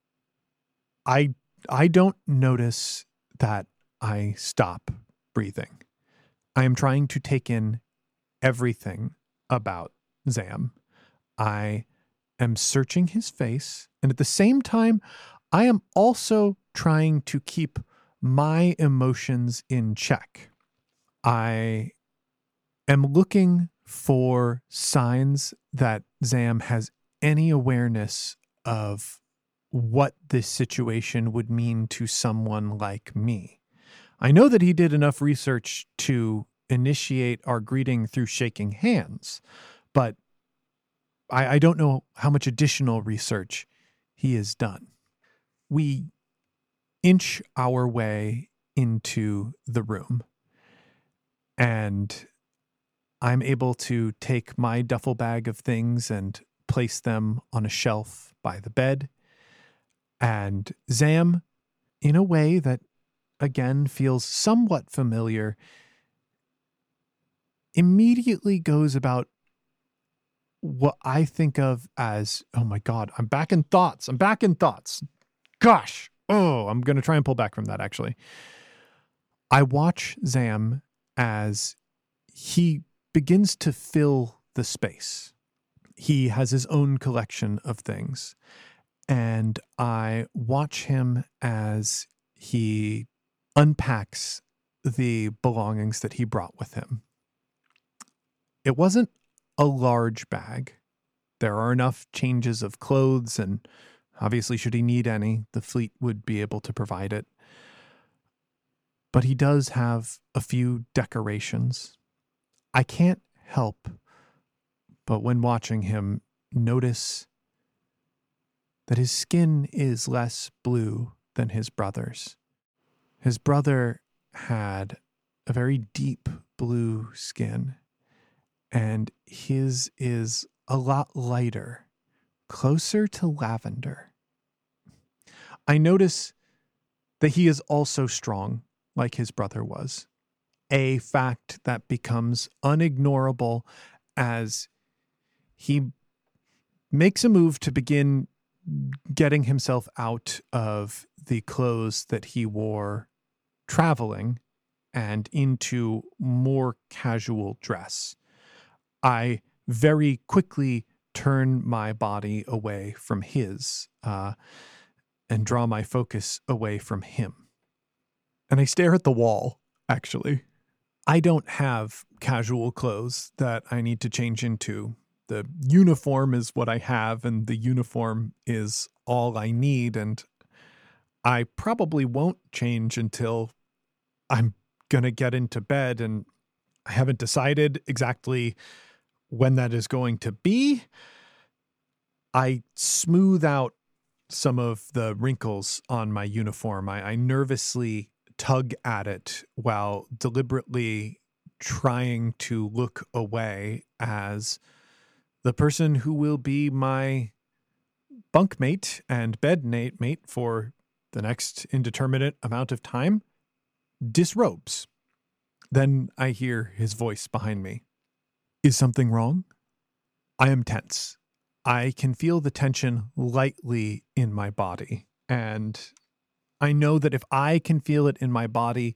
I don't notice that I stop breathing. I am trying to take in everything about Zam. I am searching his face, and at the same time, I am also trying to keep my emotions in check. I am looking for signs that Zam has any awareness of what this situation would mean to someone like me. I know that he did enough research to initiate our greeting through shaking hands, but I don't know how much additional research he has done. We inch our way into the room, and I'm able to take my duffel bag of things and place them on a shelf by the bed. And Zam, in a way that again feels somewhat familiar, immediately goes about what I think of as, oh my God, I'm back in thoughts. Gosh. Oh, I'm going to try and pull back from that, actually. I watch Zam as he begins to fill the space. He has his own collection of things. And I watch him as he unpacks the belongings that he brought with him. It wasn't a large bag. There are enough changes of clothes, and obviously, should he need any, the fleet would be able to provide it. But he does have a few decorations. I can't help but, when watching him, notice that his skin is less blue than his brother's. His brother had a very deep blue skin, and his is a lot lighter, closer to lavender. I notice that he is also strong, like his brother was, a fact that becomes unignorable as he makes a move to begin getting himself out of the clothes that he wore traveling and into more casual dress. I very quickly turn my body away from his and draw my focus away from him. And I stare at the wall, actually. I don't have casual clothes that I need to change into. The uniform is what I have, and the uniform is all I need, and I probably won't change until I'm going to get into bed, and I haven't decided exactly when that is going to be. I smooth out some of the wrinkles on my uniform. I nervously tug at it while deliberately trying to look away as the person who will be my bunkmate and bedmate for the next indeterminate amount of time disrobes. Then I hear his voice behind me. Is something wrong? I am tense. I can feel the tension lightly in my body. And I know that if I can feel it in my body,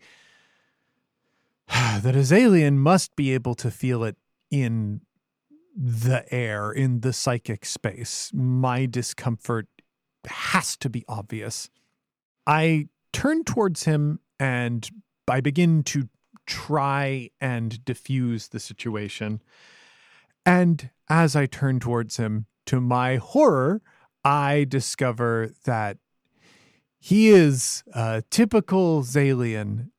that Azalian must be able to feel it in the air, in the psychic space. My discomfort has to be obvious. I turn towards him and I begin to try and diffuse the situation. And as I turn towards him, to my horror, I discover that he is a typical Zalian,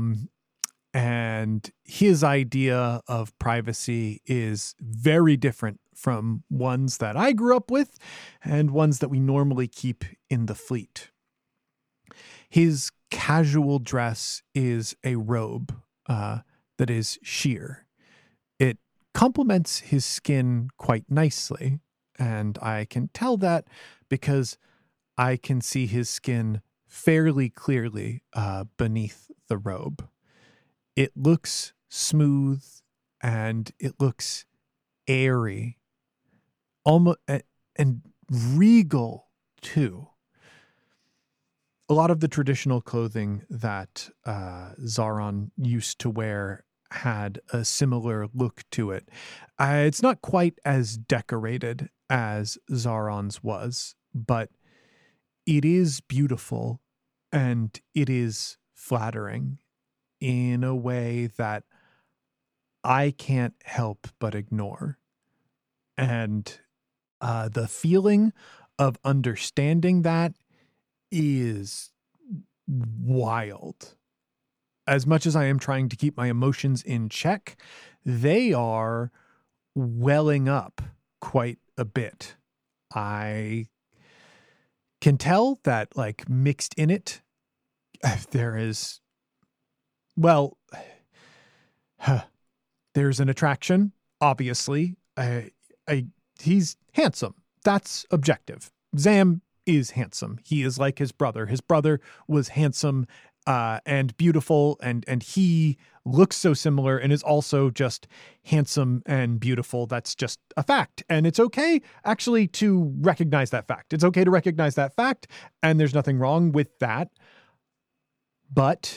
and his idea of privacy is very different from ones that I grew up with and ones that we normally keep in the fleet. His casual dress is a robe that is sheer. It complements his skin quite nicely, and I can tell that because I can see his skin fairly clearly beneath the robe. It looks smooth and it looks airy, almost and regal too. A lot of the traditional clothing that Zaron used to wear had a similar look to it. It's not quite as decorated as Zaron's was, but it is beautiful and it is flattering in a way that I can't help but ignore. And the feeling of understanding that is wild. As much as I am trying to keep my emotions in check, they are welling up quite a bit. I can tell that, like, mixed in it, there is, well, there's an attraction, obviously. He's handsome. That's objective. Zam is handsome. He is like his brother. His brother was handsome and beautiful, and he looks so similar and is also just handsome and beautiful. That's just a fact. And it's okay actually to recognize that fact. It's okay to recognize that fact, and there's nothing wrong with that. But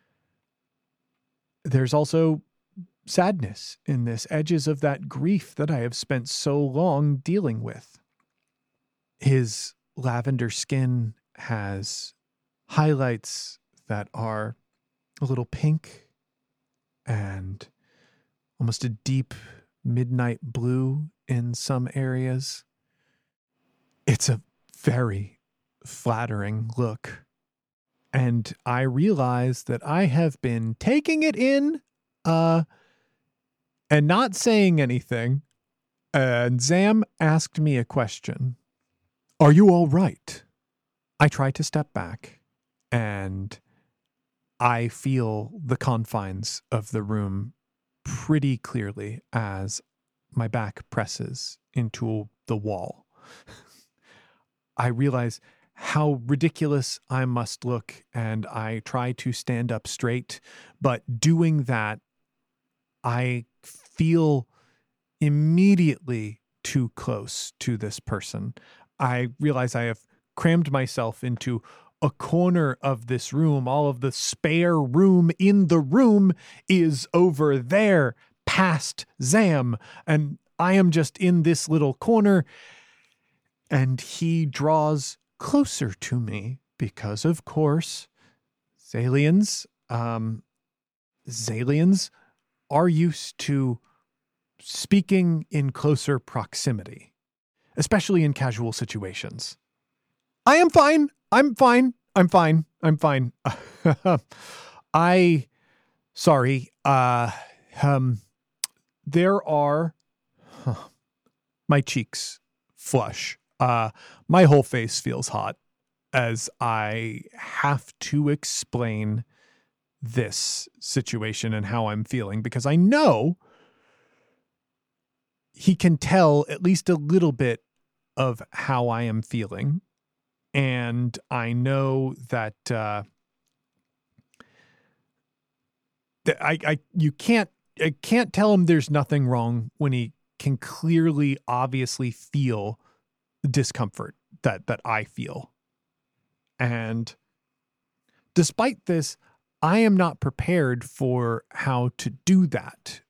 there's also sadness in this, edges of that grief that I have spent so long dealing with. His lavender skin has highlights that are a little pink and almost a deep midnight blue in some areas. It's a very flattering look. And I realize that I have been taking it in and not saying anything. And Zam asked me a question. Are you all right? I try to step back and I feel the confines of the room pretty clearly as my back presses into the wall. I realize how ridiculous I must look, and I try to stand up straight, but doing that, I feel immediately too close to this person. I realize I have crammed myself into a corner of this room. All of the spare room in the room is over there past Zam, and I am just in this little corner, and he draws closer to me because, of course, Zalians are used to speaking in closer proximity, especially in casual situations. I am fine. I'm fine. Sorry. There are my cheeks flush. My whole face feels hot as I have to explain this situation and how I'm feeling, because I know he can tell at least a little bit of how I am feeling. And I know that I can't tell him there's nothing wrong when he can clearly, obviously feel the discomfort that I feel. And despite this, I am not prepared for how to do that.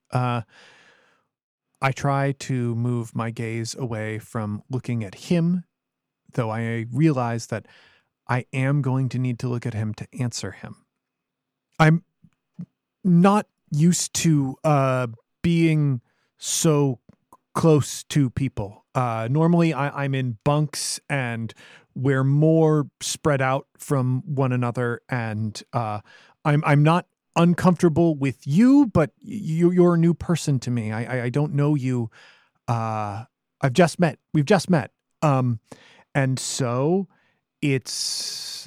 I try to move my gaze away from looking at him, though I realize that I am going to need to look at him to answer him. I'm not used to being so close to people. Normally I'm in bunks and we're more spread out from one another, and I'm not uncomfortable with you, but you're a new person to me. I don't know you. We've just met. And so it's,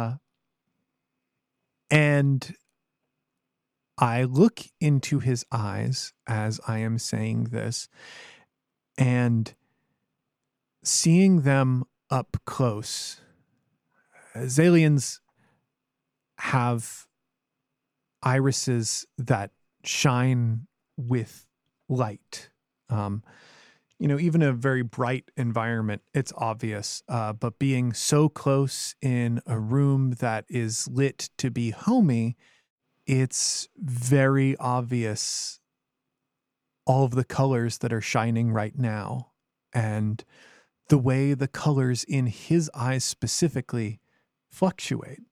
and I look into his eyes as I am saying this, and seeing them up close. Xalians have irises that shine with light. Even a very bright environment, it's obvious. But being so close in a room that is lit to be homey, it's very obvious all of the colors that are shining right now, and the way the colors in his eyes specifically fluctuate.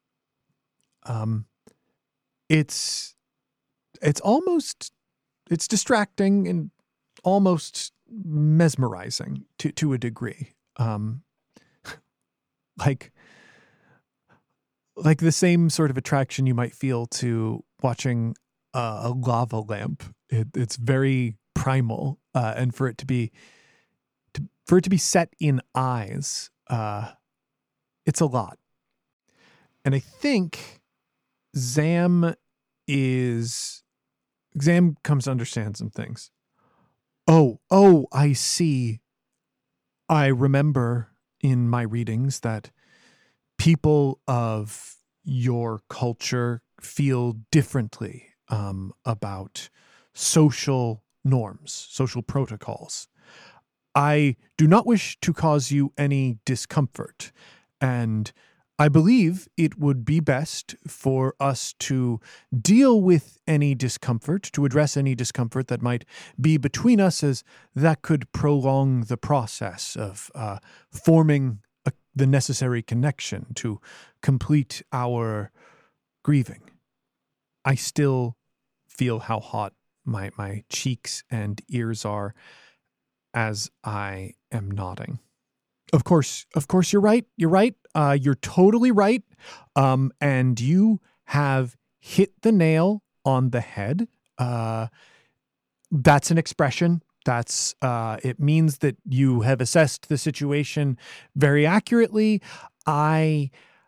It's distracting and almost mesmerizing to a degree. Like the same sort of attraction you might feel to watching a lava lamp. It's very primal, and for it to be set in eyes, it's a lot. And I think Zam comes to understand some things. Oh, I see. I remember in my readings that people of your culture feel differently about social norms, social protocols. I do not wish to cause you any discomfort, and I believe it would be best for us to deal with any discomfort, to address any discomfort that might be between us, as that could prolong the process of forming the necessary connection to complete our grieving. I still feel how hot my cheeks and ears are as I am nodding. Of course, you're right. You're totally right. And you have hit the nail on the head. That's an expression. It means that you have assessed the situation very accurately. I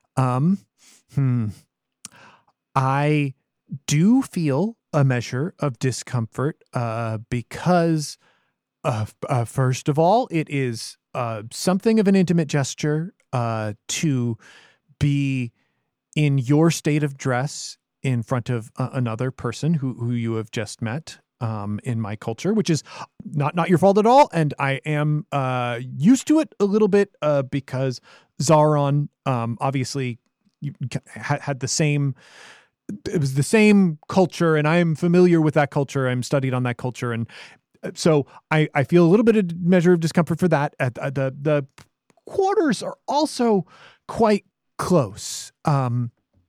do feel a measure of discomfort, because first of all, it is something of an intimate gesture to be in your state of dress in front of another person who you have just met in my culture, which is not your fault at all. And I am used to it a little bit because Zaron obviously had the same. It was the same culture, and I am familiar with that culture. I'm studied on that culture, and so I feel a little bit of measure of discomfort for that. The quarters are also quite close, and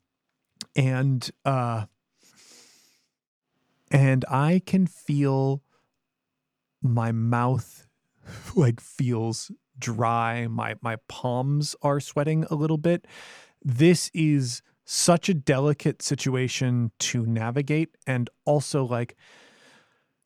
I can feel my mouth feels dry. My palms are sweating a little bit. This is such a delicate situation to navigate, and also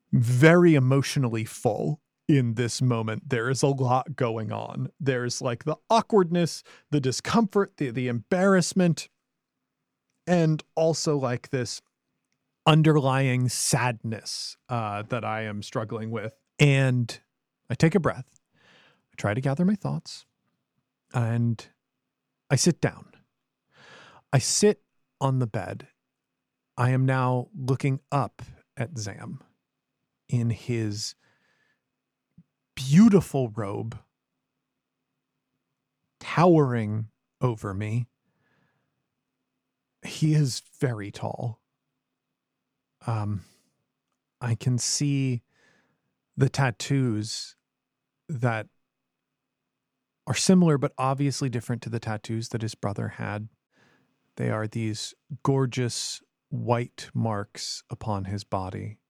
very emotionally full in this moment. There is a lot going on. There's like the awkwardness, the discomfort, the embarrassment, and also like this underlying sadness that I am struggling with. And I take a breath. I try to gather my thoughts, and I sit down. I sit on the bed. I am now looking up at Zam in his beautiful robe, towering over me. He is very tall. I can see the tattoos that are similar but obviously different to the tattoos that his brother had. They are these gorgeous white marks upon his body.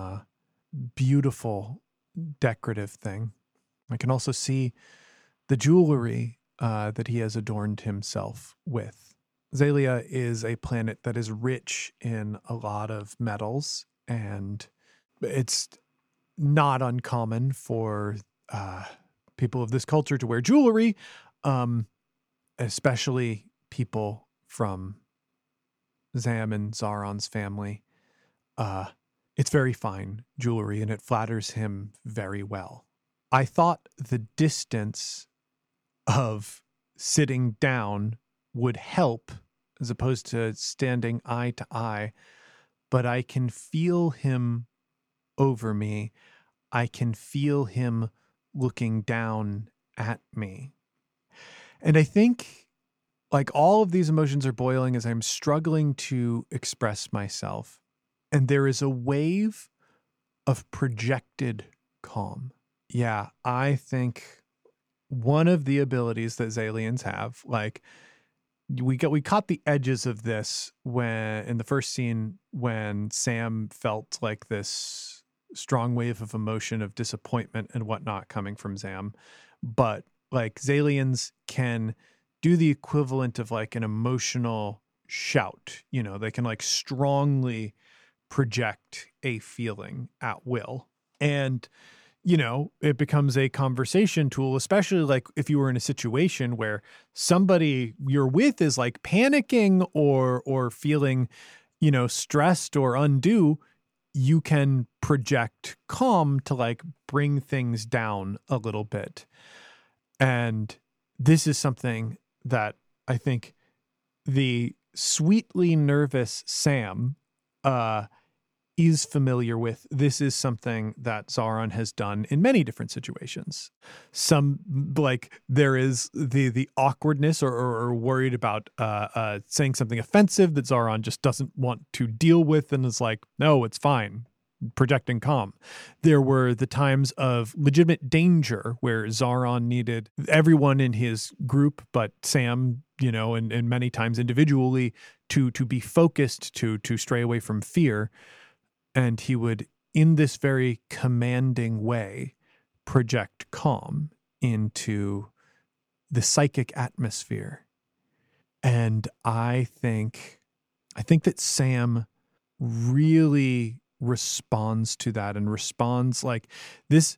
Beautiful, decorative thing. I can also see the jewelry that he has adorned himself with. Xalia is a planet that is rich in a lot of metals, and it's not uncommon for people of this culture to wear jewelry, especially people from Zam and Zaron's family. It's very fine jewelry, and it flatters him very well. I thought the distance of sitting down would help as opposed to standing eye to eye, but I can feel him over me. I can feel him looking down at me. And I think like all of these emotions are boiling as I'm struggling to express myself. And there is a wave of projected calm. Yeah, I think one of the abilities that Xalians have, like we caught the edges of this when in the first scene when Sam felt like this strong wave of emotion of disappointment and whatnot coming from Zam. But like Xalians can do the equivalent of like an emotional shout. You know, they can like strongly project a feeling at will. And you know, it becomes a conversation tool, especially like if you were in a situation where somebody you're with is like panicking or feeling, you know, stressed or undue, you can project calm to like bring things down a little bit. And this is something that I think the sweetly nervous Sam is familiar with. This is something that Zaron has done in many different situations. Some like there is the awkwardness or worried about saying something offensive that Zaron just doesn't want to deal with and is like, no, it's fine. Projecting calm. There were the times of legitimate danger where Zaron needed everyone in his group, but Sam, you know, and many times individually to be focused, to stray away from fear. And he would, in this very commanding way, project calm into the psychic atmosphere. And I think that Sam really responds to that and responds like this.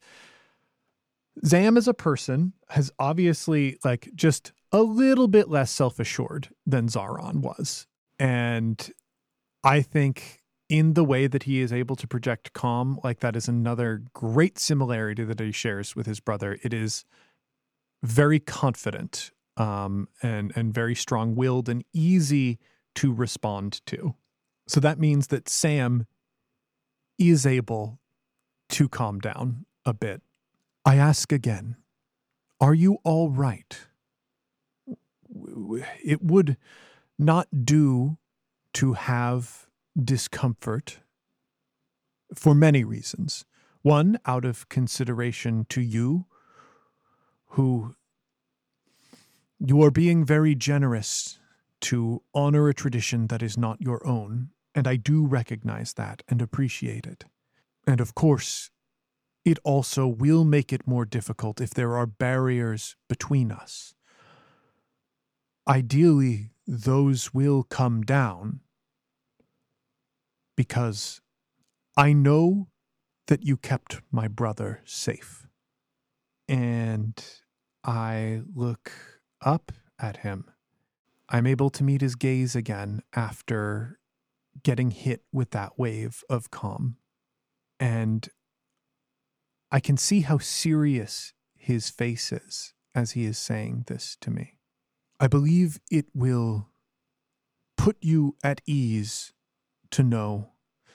Zam as a person has obviously like just a little bit less self-assured than Zaron was. And I think in the way that he is able to project calm, like that is another great similarity that he shares with his brother. It is very confident and very strong-willed and easy to respond to. So that means that Sam is able to calm down a bit. I ask again, are you all right? It would not do to have discomfort for many reasons. One, out of consideration to you, who you are being very generous to honor a tradition that is not your own, and I do recognize that and appreciate it. And of course, it also will make it more difficult if there are barriers between us. Ideally, those will come down, because I know that you kept my brother safe. And I look up at him. I'm able to meet his gaze again after getting hit with that wave of calm. And I can see how serious his face is as he is saying this to me. I believe it will put you at ease to know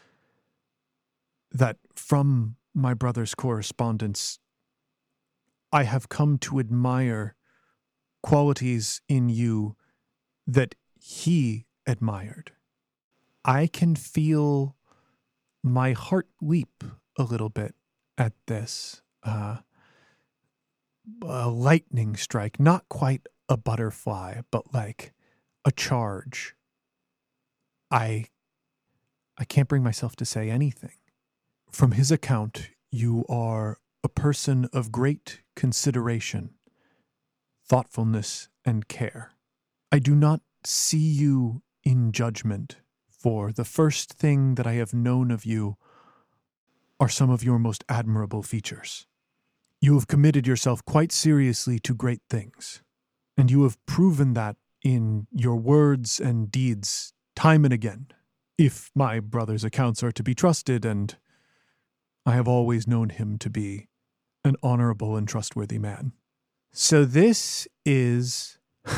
that from my brother's correspondence, I have come to admire qualities in you that he admired. I can feel my heart leap a little bit at this. A lightning strike, not quite a butterfly, but like a charge. I can't bring myself to say anything. From his account, you are a person of great consideration, thoughtfulness, and care. I do not see you in judgment, for the first thing that I have known of you are some of your most admirable features. You have committed yourself quite seriously to great things, and you have proven that in your words and deeds time and again, if my brother's accounts are to be trusted, and I have always known him to be an honorable and trustworthy man. So this is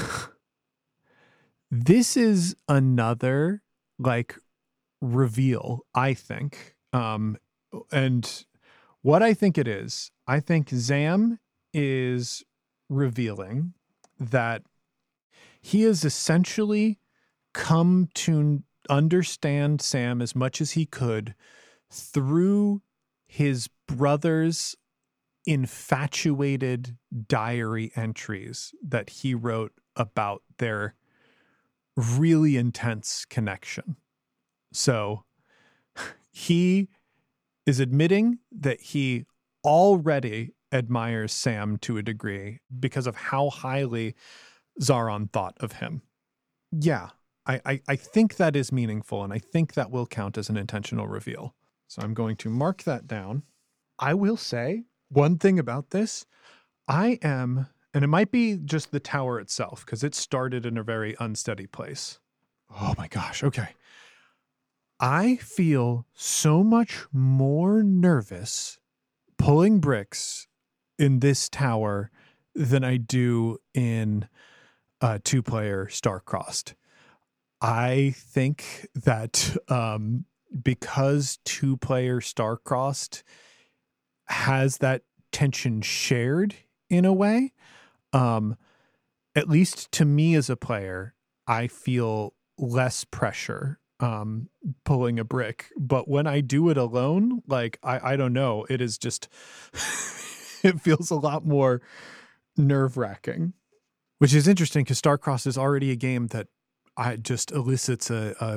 another reveal, I think. And what I think it is, I think Zam is revealing that he has essentially come to understand Sam as much as he could through his brother's infatuated diary entries that he wrote about their really intense connection. So he is admitting that he already admires Sam to a degree because of how highly Zaron thought of him. Yeah, I think that is meaningful, and I think that will count as an intentional reveal. So I'm going to mark that down. I will say one thing about this. I am, and it might be just the tower itself, because it started in a very unsteady place. Oh my gosh, okay. I feel so much more nervous pulling bricks in this tower than I do in a two-player Star-Crossed. I think that because two-player Star-Crossed has that tension shared in a way, at least to me as a player, I feel less pressure pulling a brick. But when I do it alone, I don't know, it is just it feels a lot more nerve-wracking, which is interesting because Star-Crossed is already a game that I just elicits a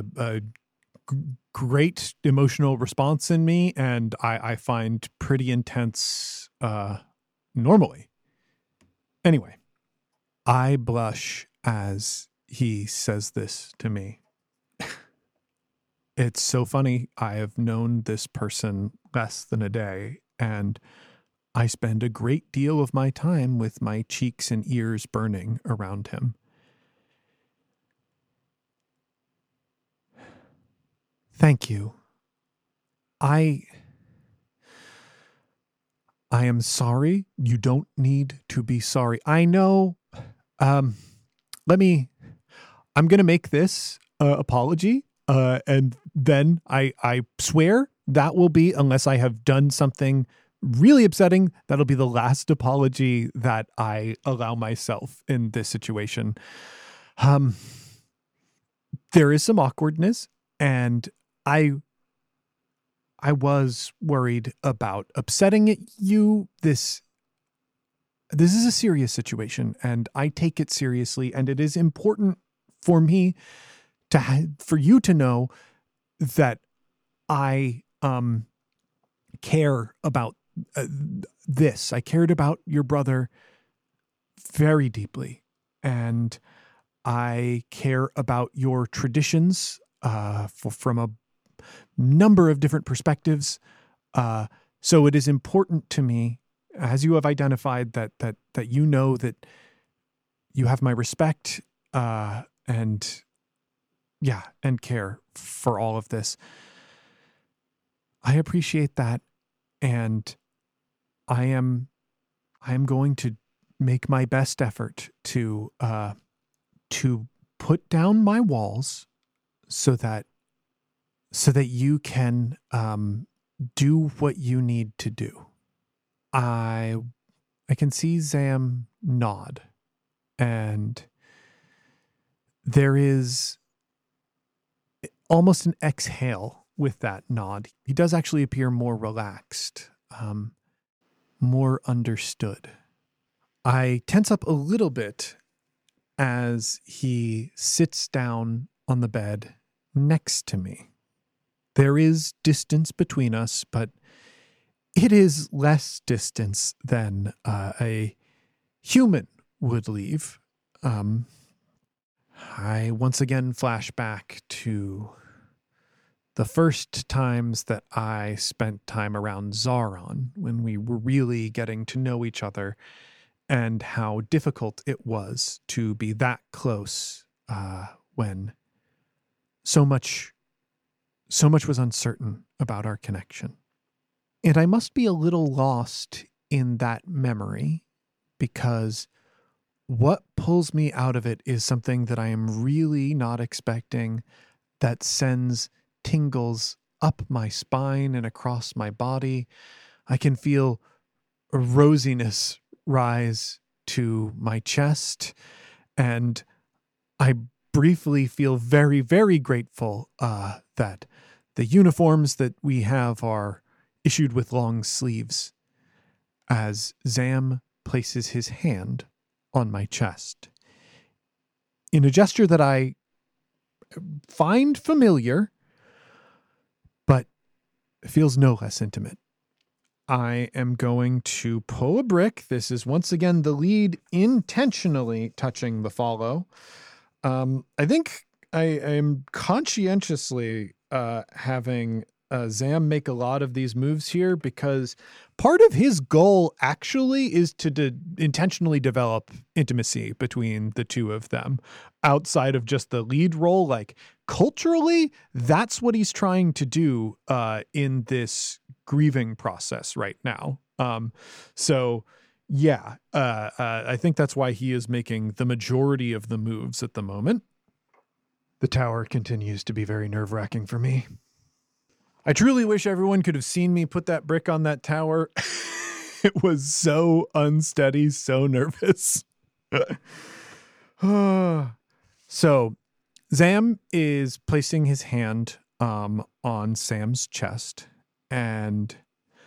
great emotional response in me, and I find pretty intense normally. Anyway, I blush as he says this to me. It's so funny. I have known this person less than a day, and I spend a great deal of my time with my cheeks and ears burning around him. Thank you. I am sorry. You don't need to be sorry. I know. I'm going to make this apology. And then I swear that will be, unless I have done something really upsetting, that'll be the last apology that I allow myself in this situation. There is some awkwardness, and I was worried about upsetting you. This is a serious situation, and I take it seriously, and it is important for me for you to know that I care about this. I cared about your brother very deeply, and I care about your traditions from a number of different perspectives. So it is important to me, as you have identified, that you know that you have my respect and care for all of this. I appreciate that, and I am going to make my best effort to put down my walls so that you can do what you need to do. I can see Zam nod, and there is almost an exhale with that nod. He does actually appear more relaxed, more understood. I tense up a little bit as he sits down on the bed next to me. There is distance between us, but it is less distance than a human would leave. I once again flash back to the first times that I spent time around Zaron, when we were really getting to know each other, and how difficult it was to be that close when so much was uncertain about our connection. And I must be a little lost in that memory, because what pulls me out of it is something that I am really not expecting, that sends tingles up my spine and across my body. I can feel a rosiness rise to my chest, and I briefly feel very, very grateful that the uniforms that we have are issued with long sleeves, as Zam places his hand on my chest in a gesture that I find familiar, but feels no less intimate. I am going to pull a brick. This is once again the lead intentionally touching the follow. I think I am conscientiously having Zam make a lot of these moves here, because part of his goal actually is to intentionally develop intimacy between the two of them outside of just the lead role. Like, culturally, that's what he's trying to do in this grieving process right now. I think that's why he is making the majority of the moves at the moment. The tower continues to be very nerve-wracking for me. I truly wish everyone could have seen me put that brick on that tower. It was so unsteady, so nervous. So Zam is placing his hand on Sam's chest, and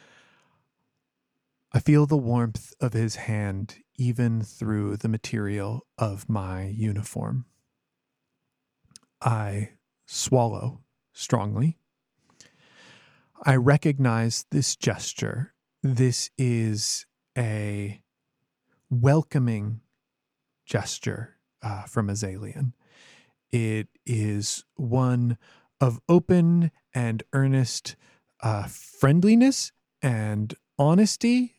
I feel the warmth of his hand even through the material of my uniform. I swallow strongly. I recognize this gesture. This is a welcoming gesture from Azalian. It is one of open and earnest friendliness and honesty.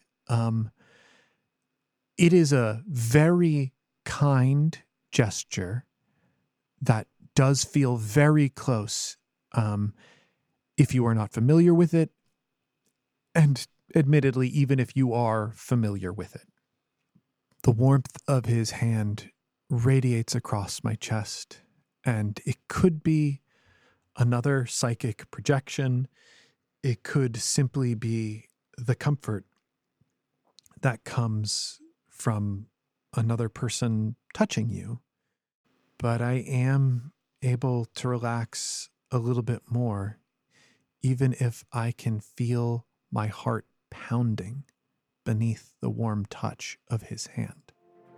It is a very kind gesture that does feel very close if you are not familiar with it, and admittedly, even if you are familiar with it. The warmth of his hand radiates across my chest, and it could be another psychic projection. It could simply be the comfort that comes from another person touching you. But I am able to relax a little bit more, even if I can feel my heart pounding beneath the warm touch of his hand.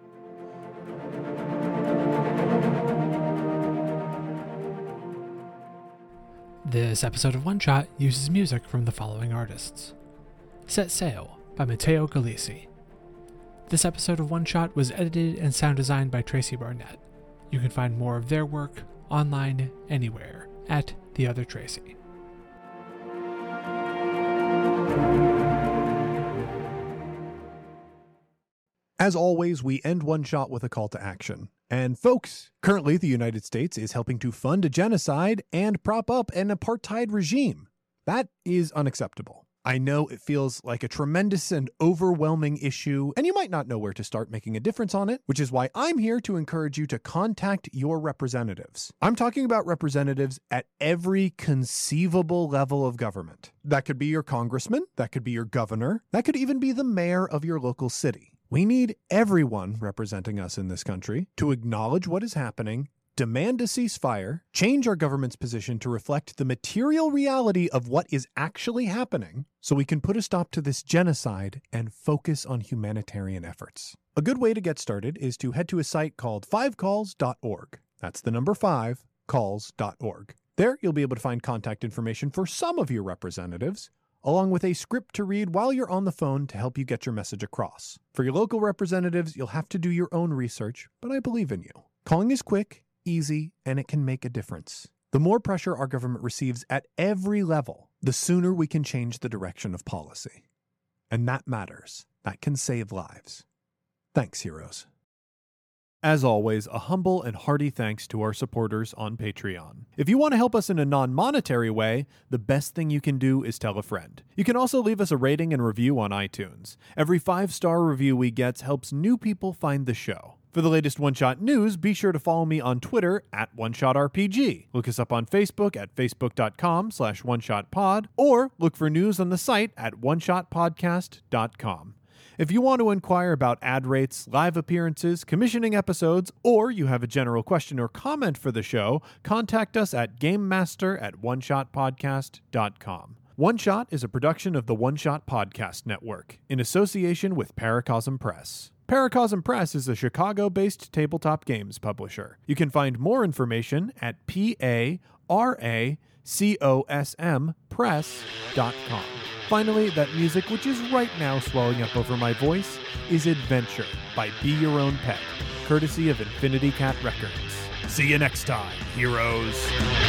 This episode of One Shot uses music from the following artists: Set Sail by Matteo Galisi. This episode of One Shot was edited and sound designed by Tracy Barnett. You can find more of their work online anywhere at The Other Tracy. As always, we end One Shot with a call to action. And folks, currently the United States is helping to fund a genocide and prop up an apartheid regime. That is unacceptable. I know it feels like a tremendous and overwhelming issue, and you might not know where to start making a difference on it, which is why I'm here to encourage you to contact your representatives. I'm talking about representatives at every conceivable level of government. That could be your congressman, that could be your governor, that could even be the mayor of your local city. We need everyone representing us in this country to acknowledge what is happening, demand a ceasefire, change our government's position to reflect the material reality of what is actually happening, so we can put a stop to this genocide and focus on humanitarian efforts. A good way to get started is to head to a site called 5calls.org. That's the number 5, calls.org. There you'll be able to find contact information for some of your representatives, along with a script to read while you're on the phone to help you get your message across. For your local representatives, you'll have to do your own research, but I believe in you. Calling is quick, easy, and it can make a difference. The more pressure our government receives at every level, the sooner we can change the direction of policy. And that matters. That can save lives. Thanks, heroes. As always, a humble and hearty thanks to our supporters on Patreon. If you want to help us in a non-monetary way, the best thing you can do is tell a friend. You can also leave us a rating and review on iTunes. Every 5-star review we get helps new people find the show. For the latest One Shot news, be sure to follow me on Twitter at OneShotRPG. Look us up on Facebook at facebook.com/OneShotPod, or look for news on the site at OneShotPodcast.com. If you want to inquire about ad rates, live appearances, commissioning episodes, or you have a general question or comment for the show, contact us at GameMaster@OneShotPodcast.com. One Shot is a production of the One Shot Podcast Network, in association with Paracosm Press. Paracosm Press is a Chicago-based tabletop games publisher. You can find more information at paracosmpress.com. Finally, that music, which is right now swelling up over my voice, is Adventure by Be Your Own Pet, courtesy of Infinity Cat Records. See you next time, heroes.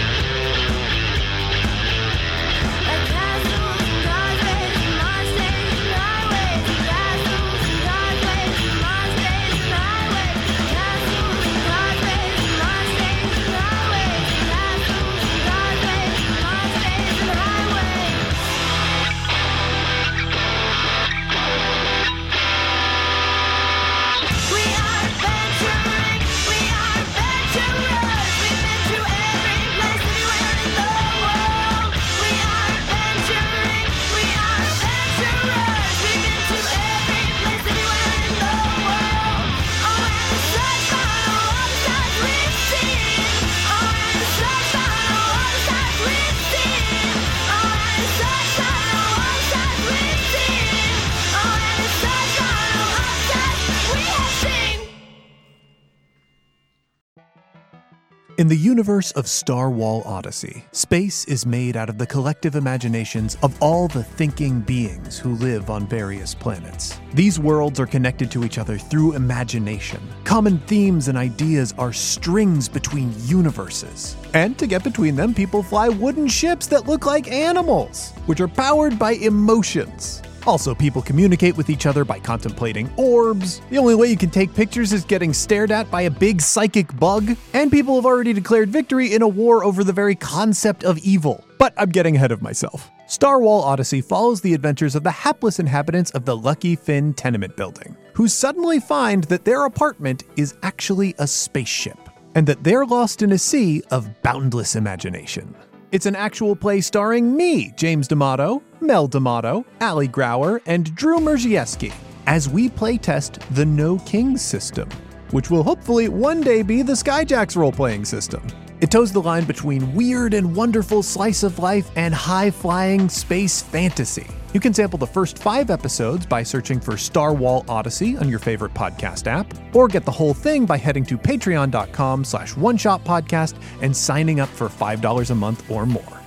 In the universe of Star Wars Odyssey, space is made out of the collective imaginations of all the thinking beings who live on various planets. These worlds are connected to each other through imagination. Common themes and ideas are strings between universes. And to get between them, people fly wooden ships that look like animals, which are powered by emotions. Also, people communicate with each other by contemplating orbs. The only way you can take pictures is getting stared at by a big psychic bug. And people have already declared victory in a war over the very concept of evil. But I'm getting ahead of myself. Star Wars Odyssey follows the adventures of the hapless inhabitants of the Lucky Finn tenement building, who suddenly find that their apartment is actually a spaceship, and that they're lost in a sea of boundless imagination. It's an actual play starring me, James D'Amato, Mel D'Amato, Ali Grauer, and Drew Merzieski, as we playtest the No Kings system, which will hopefully one day be the Skyjacks role-playing system. It toes the line between weird and wonderful slice of life and high-flying space fantasy. You can sample the first 5 episodes by searching for Star Wars Odyssey on your favorite podcast app, or get the whole thing by heading to patreon.com/oneshotpodcast and signing up for $5 a month or more.